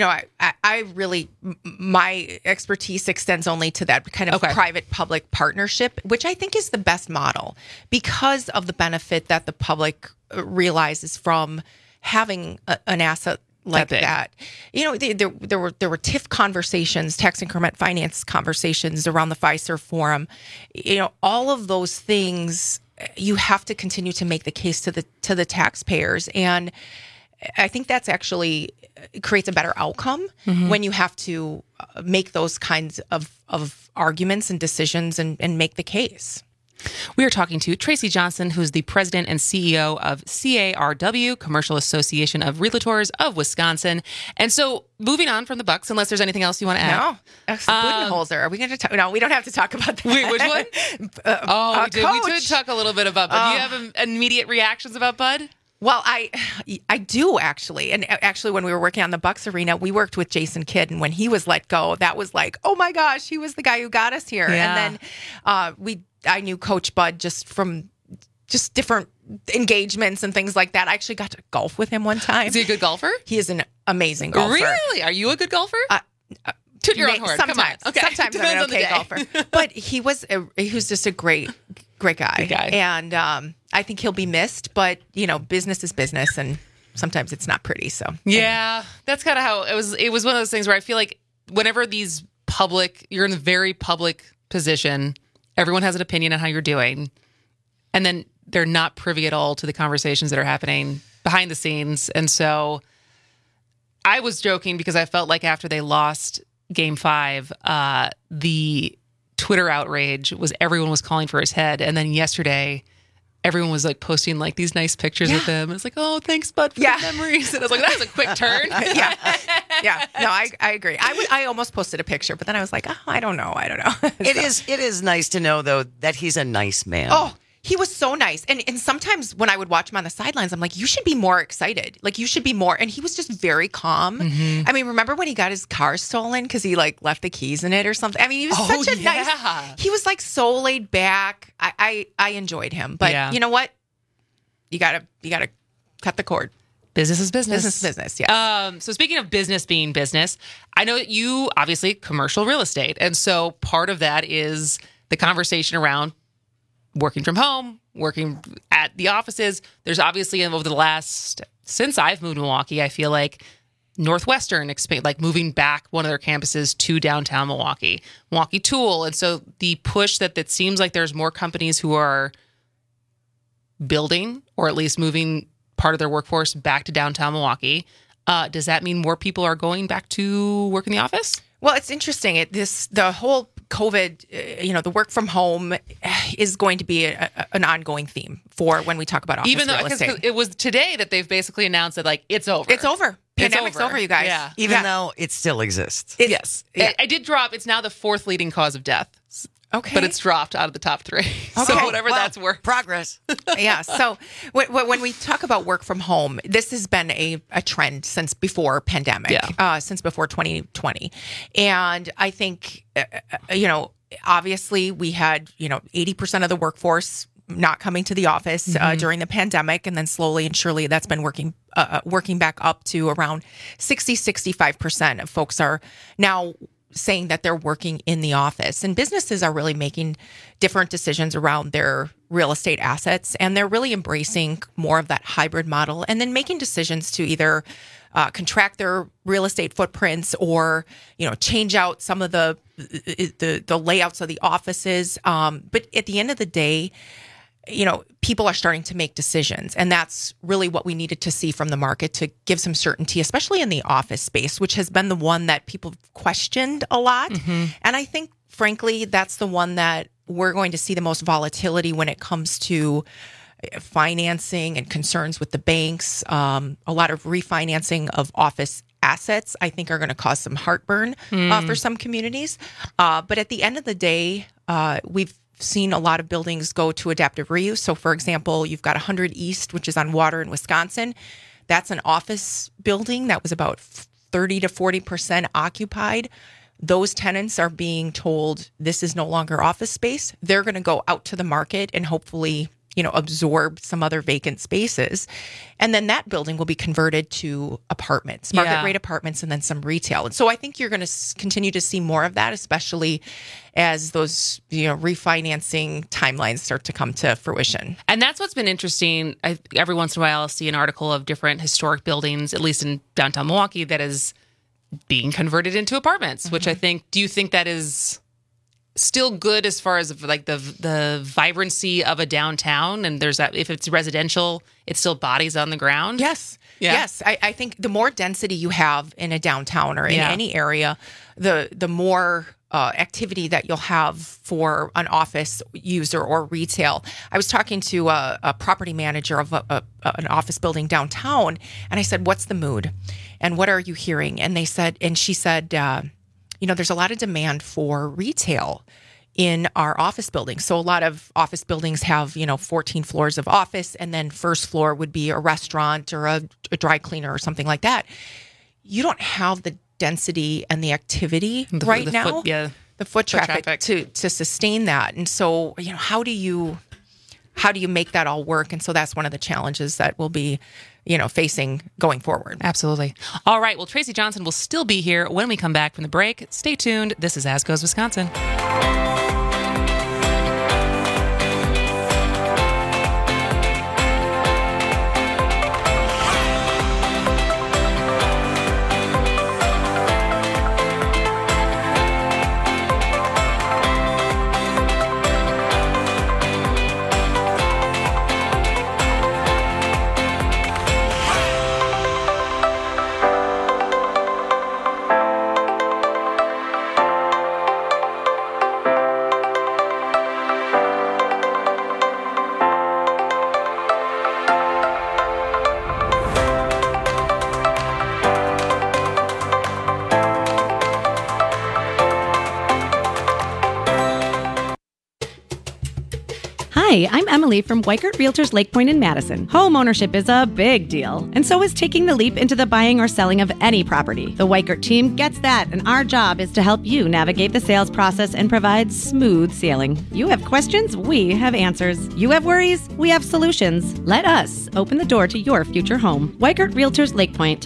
Speaker 26: I really, my expertise extends only to that kind of private-public partnership, which I think is the best model because of the benefit that the public realizes from having an asset like that. There were TIF conversations, tax increment finance conversations around the Fiserv Forum. All of those things, you have to continue to make the case to the taxpayers, and I think that's actually creates a better outcome when you have to make those kinds of arguments and decisions and make the case.
Speaker 15: We are talking to Tracy Johnson, who's the president and CEO of CARW, Commercial Association of Realtors of Wisconsin. And so, moving on from the Bucks, unless there's anything else you want to add.
Speaker 26: No, Budenholzer. Are we going to talk? No, we don't have to talk about that.
Speaker 15: Wait, which one? We did talk a little bit about Bud. Do you have immediate reactions about Bud?
Speaker 26: Well, I do actually. And actually, when we were working on the Bucks arena, we worked with Jason Kidd. And when he was let go, that was like, oh my gosh, he was the guy who got us here.
Speaker 15: Yeah.
Speaker 26: And then I knew Coach Bud just from different engagements and things like that. I actually got to golf with him one time.
Speaker 15: Is he a good golfer?
Speaker 26: He is an amazing golfer.
Speaker 15: Really? Are you a good golfer? Toot your own horn.
Speaker 26: Sometimes.
Speaker 15: Come on. Okay.
Speaker 26: Sometimes I'm an okay golfer. But he was just a great guy.
Speaker 15: Good guy.
Speaker 26: And I think he'll be missed. But, business is business. And sometimes it's not pretty. So
Speaker 15: yeah, that's kind of how it was. It was one of those things where I feel like whenever you're in a very public position, everyone has an opinion on how you're doing. And then they're not privy at all to the conversations that are happening behind the scenes. And so I was joking because I felt like after they lost Game 5, the Twitter outrage was everyone was calling for his head. And then yesterday, everyone was like posting like these nice pictures with him. It's like, oh, thanks, Bud, for the memories. And I was like, that was a quick turn.
Speaker 26: Yeah. No, I agree. I almost posted a picture, but then I was like, oh, I don't know.
Speaker 19: It is nice to know, though, that he's a nice man.
Speaker 26: Oh, he was so nice. And sometimes when I would watch him on the sidelines, I'm like, you should be more excited. Like, you should be more. And he was just very calm. I mean, remember when he got his car stolen because he like left the keys in it or something? I mean, he was such a nice, he was like so laid back. I enjoyed him. But you know what? You gotta cut the cord.
Speaker 15: Business is business.
Speaker 26: Business is business, yes.
Speaker 15: So speaking of business being business, I know that you obviously commercial real estate. And so part of that is the conversation around working from home, working at the offices. There's obviously over the since I've moved to Milwaukee, I feel like Northwestern moving back one of their campuses to downtown Milwaukee Tool. And so the push that it seems like there's more companies who are building or at least moving part of their workforce back to downtown Milwaukee. Does that mean more people are going back to work in the office?
Speaker 26: Well, it's interesting. The whole COVID, the work from home is going to be an ongoing theme for when we talk about office
Speaker 15: real estate. Even though it was today that they've basically announced that it's over.
Speaker 26: It's over. Pandemic's over, you guys.
Speaker 15: Yeah.
Speaker 19: Even though it still exists.
Speaker 15: Yes. Yeah. I did drop. It's now the 4th leading cause of death.
Speaker 26: Okay.
Speaker 15: But it's dropped out of the top 3. Okay. So whatever that's worth.
Speaker 19: Progress.
Speaker 26: Yeah. So when we talk about work from home, this has been a trend since before pandemic, since before 2020. And I think, obviously we had, 80% of the workforce not coming to the office during the pandemic. And then slowly and surely that's been working back up to around 65% of folks are now saying that they're working in the office. And businesses are really making different decisions around their real estate assets. And they're really embracing more of that hybrid model and then making decisions to either contract their real estate footprints or, change out some of the layouts of the offices. But at the end of the day, people are starting to make decisions. And that's really what we needed to see from the market to give some certainty, especially in the office space, which has been the one that people questioned a lot. Mm-hmm. And I think, frankly, that's the one that we're going to see the most volatility when it comes to financing and concerns with the banks. A lot of refinancing of office assets, I think, are going to cause some heartburn for some communities. But at the end of the day, we've seen a lot of buildings go to adaptive reuse. So, for example, you've got 100 East, which is on Water in Wisconsin. That's an office building that was about 30 to 40% occupied. Those tenants are being told this is no longer office space. They're going to go out to the market and hopefully, absorb some other vacant spaces. And then that building will be converted to apartments, market rate apartments, and then some retail. And so I think you're going to continue to see more of that, especially as those, refinancing timelines start to come to fruition.
Speaker 15: And that's what's been interesting. Every once in a while, I'll see an article of different historic buildings, at least in downtown Milwaukee, that is being converted into apartments, which I think, do you think that is still good as far as the vibrancy of a downtown? And there's that, if it's residential, it's still bodies on the ground?
Speaker 26: Yes. Yeah. Yes. I think the more density you have in a downtown or in any area, the more activity that you'll have for an office user or retail. I was talking to a property manager of an office building downtown, and I said, "What's the mood? And what are you hearing?" And she said, there's a lot of demand for retail in our office buildings. So a lot of office buildings have, 14 floors of office, and then first floor would be a restaurant or a dry cleaner or something like that. You don't have the density and the activity right now, the foot traffic to sustain that. And so, how do you make that all work? And so that's one of the challenges that we'll be, facing going forward.
Speaker 15: Absolutely. All right. Well, Tracy Johnson will still be here when we come back from the break. Stay tuned. This is As Goes Wisconsin.
Speaker 6: Hi, I'm Emily from Weikert Realtors Lake Point in Madison. Home ownership is a big deal, and so is taking the leap into the buying or selling of any property. The Weikert team gets that, and our job is to help you navigate the sales process and provide smooth sailing. You have questions, we have answers. You have worries, we have solutions. Let us open the door to your future home. Weikert Realtors Lake Point,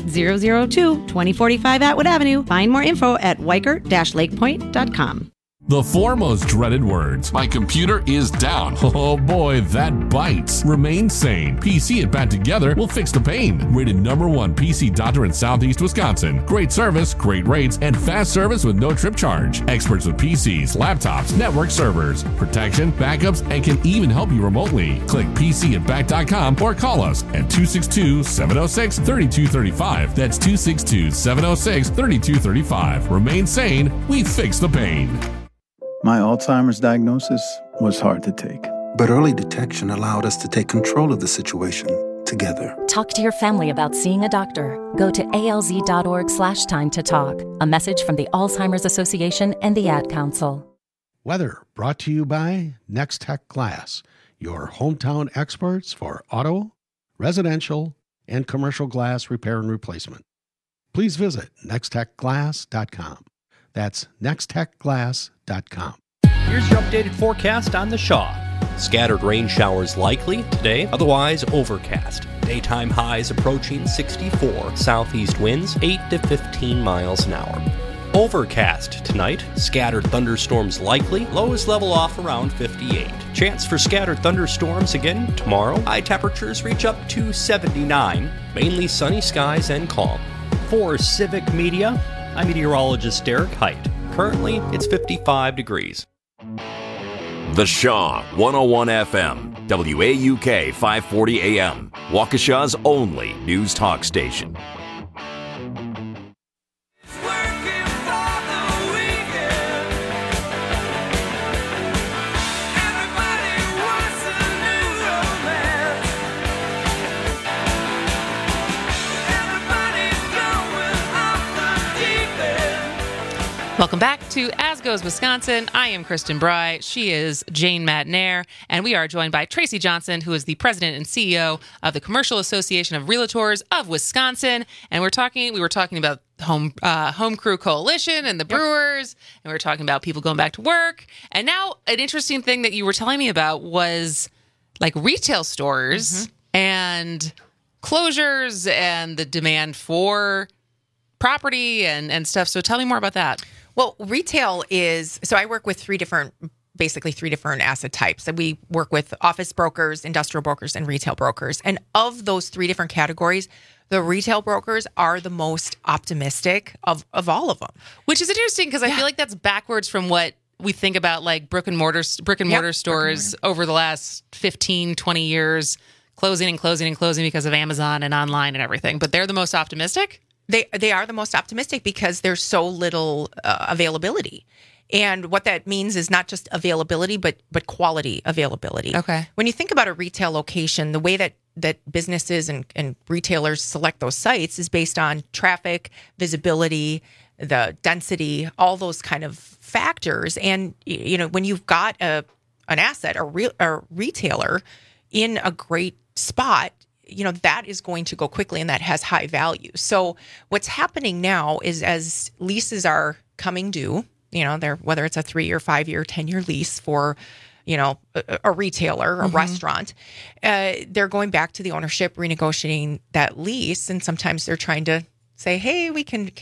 Speaker 6: 608-721-8002, 2045 Atwood Avenue. Find more info at weikert-lakepoint.com.
Speaker 13: The four most dreaded words. My computer is down. Oh boy, that bites. Remain sane. PC and Pat together will fix the pain. Rated #1 PC doctor in Southeast Wisconsin. Great service, great rates, and fast service with no trip charge. Experts with PCs, laptops, network servers, protection, backups, and can even help you remotely. Click PCandBack.com or call us at 262-706-3235. That's 262-706-3235. Remain sane. We fix the pain.
Speaker 7: My Alzheimer's diagnosis was hard to take.
Speaker 8: But early detection allowed us to take control of the situation together.
Speaker 9: Talk to your family about seeing a doctor. Go to alz.org/time to talk. A message from the Alzheimer's Association and the Ad Council.
Speaker 10: Weather brought to you by Next Tech Glass, your hometown experts for auto, residential, and commercial glass repair and replacement. Please visit nexttechglass.com. That's nexttechglass.com.
Speaker 22: Here's your updated forecast on the Shaw. Scattered rain showers likely today, otherwise overcast. Daytime highs approaching 64. Southeast winds 8 to 15 miles an hour. Overcast tonight. Scattered thunderstorms likely. Lows level off around 58. Chance for scattered thunderstorms again tomorrow. High temperatures reach up to 79. Mainly sunny skies and calm. For Civic Media, I'm meteorologist Derek Height. Currently, it's 55 degrees.
Speaker 1: The Shaw 101 FM, WAUK 540 AM, Waukesha's only news talk station.
Speaker 15: Welcome back to As Goes Wisconsin. I am Kristen Bry. She is Jane Matnair. And we are joined by Tracy Johnson, who is the president and CEO of the Commercial Association of Realtors of Wisconsin. And we were talking about Home Crew Coalition and the Brewers. And we were talking about people going back to work. And now an interesting thing that you were telling me about was like retail stores and closures and the demand for property and stuff. So tell me more about that.
Speaker 26: Well, retail is, so I work with three different asset types. And we work with office brokers, industrial brokers, and retail brokers. And of those three different categories, the retail brokers are the most optimistic of all of them.
Speaker 15: Which is interesting because I feel like that's backwards from what we think about like brick and mortar stores over the last 15, 20 years, closing and closing and closing because of Amazon and online and everything. But they're the most optimistic?
Speaker 26: They are the most optimistic because there's so little availability. And what that means is not just availability, but quality availability.
Speaker 15: Okay.
Speaker 26: When you think about a retail location, the way that businesses and retailers select those sites is based on traffic, visibility, the density, all those kind of factors. And you know, when you've got an asset, a retailer in a great spot, you know, that is going to go quickly and that has high value. So what's happening now is as leases are coming due, you know, whether it's a 3-year, 5-year, 10-year lease for, you know, a retailer, a restaurant, they're going back to the ownership, renegotiating that lease. And sometimes they're trying to say, hey, can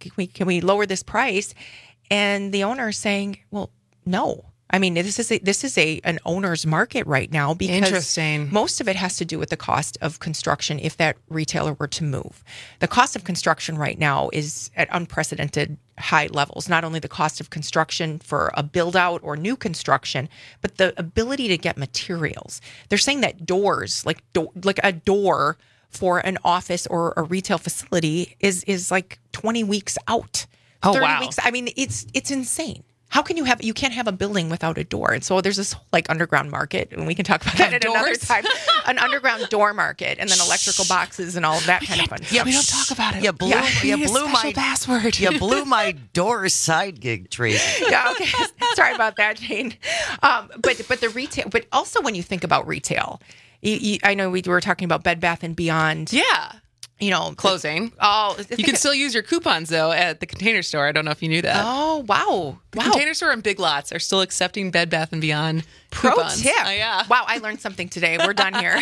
Speaker 26: we lower this price? And the owner is saying, well, no. I mean, this is an owner's market right now because most of it has to do with the cost of construction if that retailer were to move. The cost of construction right now is at unprecedented high levels, not only the cost of construction for a build out or new construction, but the ability to get materials. They're saying that doors, like a door for an office or a retail facility is like 20 weeks out. 30 weeks. I mean, it's insane. How can you can't have a building without a door? And so there's this like underground market, and we can talk about that at another time. An underground door market, and then electrical boxes and all of that kind of fun.
Speaker 15: Yeah, we don't talk about it.
Speaker 19: You blew my
Speaker 15: password.
Speaker 19: You blew my door side gig, Tracy.
Speaker 26: Yeah, okay. Sorry about that, Jane. But the retail, but also when you think about retail, I know we were talking about Bed Bath & Beyond.
Speaker 15: Yeah.
Speaker 26: You know,
Speaker 15: closing. You can still use your coupons though at the Container Store. I don't know if you knew that.
Speaker 26: Oh wow!
Speaker 15: The Container Store and Big Lots are still accepting Bed Bath & Beyond
Speaker 26: Pro
Speaker 15: coupons.
Speaker 26: tip.
Speaker 15: Yeah.
Speaker 26: Wow, I learned something today. We're done here.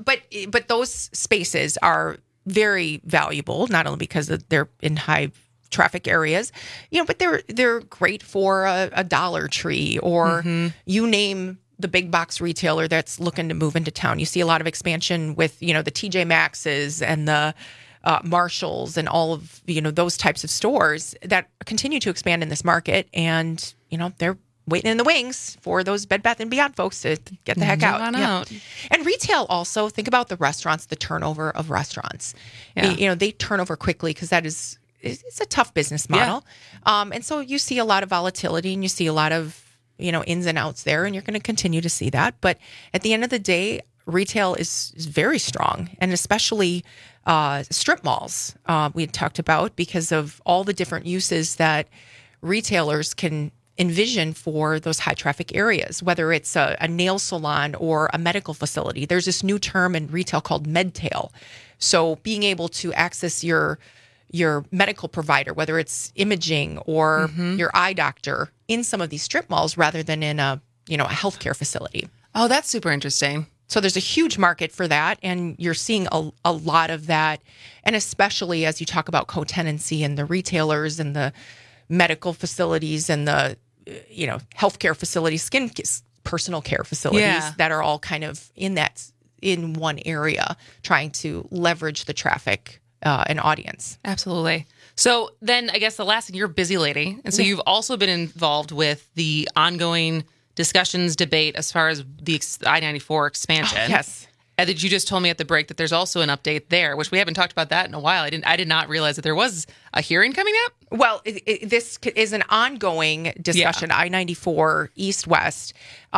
Speaker 26: But those spaces are very valuable, not only because they're in high traffic areas, but they're great for a Dollar Tree or you name the big box retailer that's looking to move into town. You see a lot of expansion with, the TJ Maxx's and the Marshalls and all of, those types of stores that continue to expand in this market. And, they're waiting in the wings for those Bed Bath & Beyond folks to get the heck out. And retail also, think about the restaurants, the turnover of restaurants. Yeah. They turn over quickly because it's a tough business model. Yeah. And so you see a lot of volatility and you see a lot of, ins and outs there, and you're going to continue to see that. But at the end of the day, retail is very strong, and especially strip malls we had talked about because of all the different uses that retailers can envision for those high traffic areas, whether it's a nail salon or a medical facility. There's this new term in retail called medtail. So being able to access your medical provider, whether it's imaging or your eye doctor, in some of these strip malls rather than in a healthcare facility.
Speaker 15: Oh, that's super interesting.
Speaker 26: So there's a huge market for that, and you're seeing a lot of that, and especially as you talk about co-tenancy and the retailers and the medical facilities and the healthcare facilities, personal care facilities that are all kind of in one area, trying to leverage the traffic and audience.
Speaker 15: Absolutely. So then I guess the last thing, you're a busy lady. And so you've also been involved with the ongoing discussions, debate as far as the I-94 expansion.
Speaker 26: Oh, yes.
Speaker 15: And that you just told me at the break that there's also an update there, which we haven't talked about that in a while. I did not realize that there was a hearing coming up.
Speaker 26: Well, this is an ongoing discussion, I-94 east-west.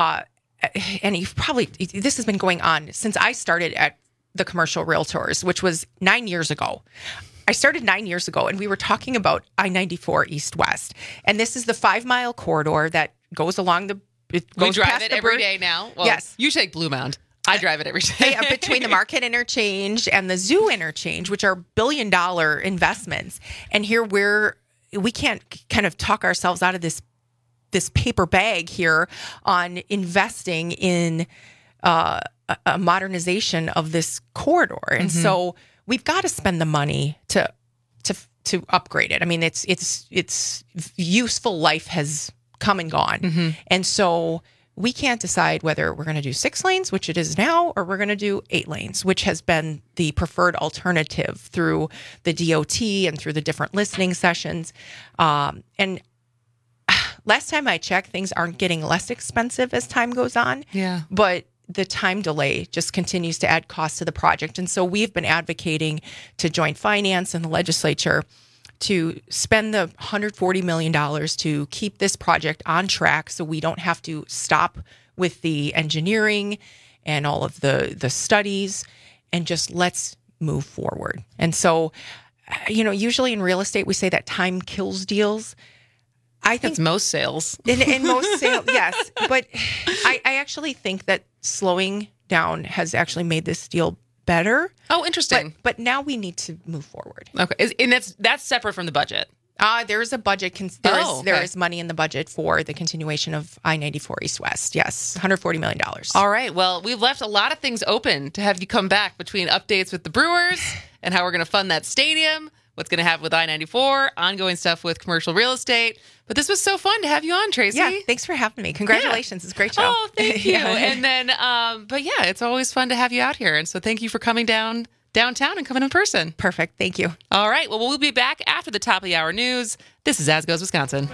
Speaker 26: And this has been going on since I started at the Commercial Realtors, which was 9 years ago. I started 9 years ago, and we were talking about I-94 east-west. And this is the 5-mile corridor that goes along
Speaker 15: we drive it every day now. Well,
Speaker 26: yes.
Speaker 15: You take Blue Mound. I drive it every day.
Speaker 26: Between the Market Interchange and the Zoo Interchange, which are billion-dollar investments. And here we can't kind of talk ourselves out of this paper bag here on investing in a modernization of this corridor. And so we've got to spend the money to upgrade it. I mean, its useful life has come and gone. And so we can't decide whether we're going to do 6 lanes, which it is now, or we're going to do 8 lanes, which has been the preferred alternative through the DOT and through the different listening sessions. And last time I checked, things aren't getting less expensive as time goes on.
Speaker 15: Yeah.
Speaker 26: But the time delay just continues to add cost to the project. And so we've been advocating to Joint Finance and the legislature to spend the $140 million to keep this project on track so we don't have to stop with the engineering and all of the studies, and just let's move forward. And so, usually in real estate, we say that time kills deals. I think
Speaker 15: that's most sales.
Speaker 26: In most sales, yes. But I actually think that slowing down has actually made this deal better.
Speaker 15: Oh, interesting.
Speaker 26: But now we need to move forward.
Speaker 15: Okay. And that's separate from the budget.
Speaker 26: There is a budget. There is money in the budget for the continuation of I-94 East-West. Yes, $140 million.
Speaker 15: All right. Well, we've left a lot of things open to have you come back, between updates with the Brewers and how we're going to fund that stadium, what's going to happen with I-94, ongoing stuff with commercial real estate. But this was so fun to have you on, Tracy.
Speaker 26: Yeah, thanks for having me. Congratulations. It's a great show.
Speaker 15: Oh, thank you. And then, but yeah, it's always fun to have you out here. And so thank you for coming downtown and coming in person.
Speaker 26: Perfect. Thank you.
Speaker 15: All right. Well, we'll be back after the top of the hour news. This is As Goes Wisconsin.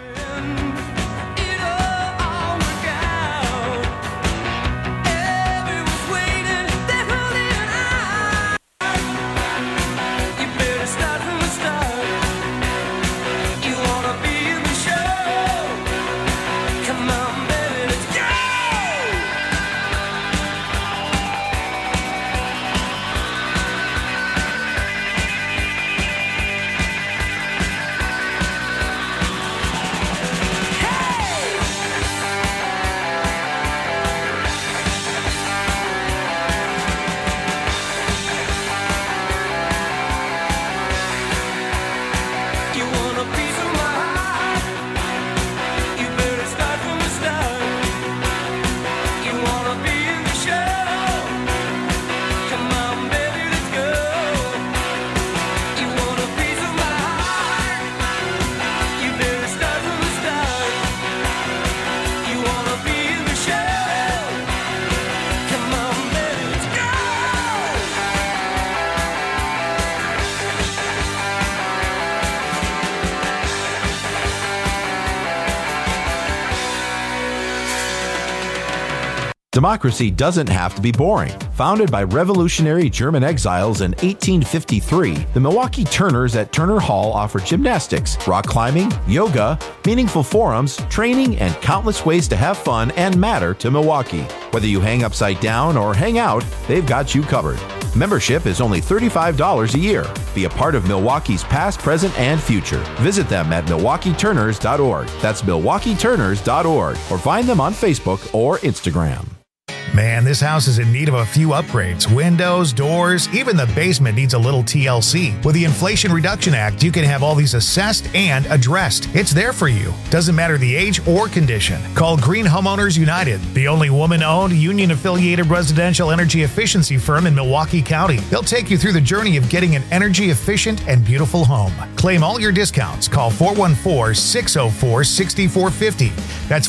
Speaker 11: Democracy doesn't have to be boring. Founded by revolutionary German exiles in 1853, the Milwaukee Turners at Turner Hall offer gymnastics, rock climbing, yoga, meaningful forums, training, and countless ways to have fun and matter to Milwaukee. Whether you hang upside down or hang out, they've got you covered. Membership is only $35 a year. Be a part of Milwaukee's past, present, and future. Visit them at MilwaukeeTurners.org. That's MilwaukeeTurners.org. Or find them on Facebook or Instagram.
Speaker 14: Man, this house is in need of a few upgrades. Windows, doors, even the basement needs a little TLC. With the Inflation Reduction Act, you can have all these assessed and addressed. It's there for you. Doesn't matter the age or condition. Call Green Homeowners United, the only woman-owned, union-affiliated residential energy efficiency firm in Milwaukee County. They'll take you through the journey of getting an energy-efficient and beautiful home. Claim all your discounts. Call 414-604-6450. That's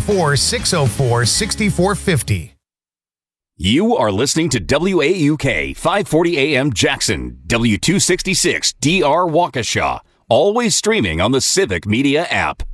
Speaker 14: 414-604-6450.
Speaker 1: You are listening to WAUK 540 AM Jackson, W266 DR Waukesha, always streaming on the Civic Media app.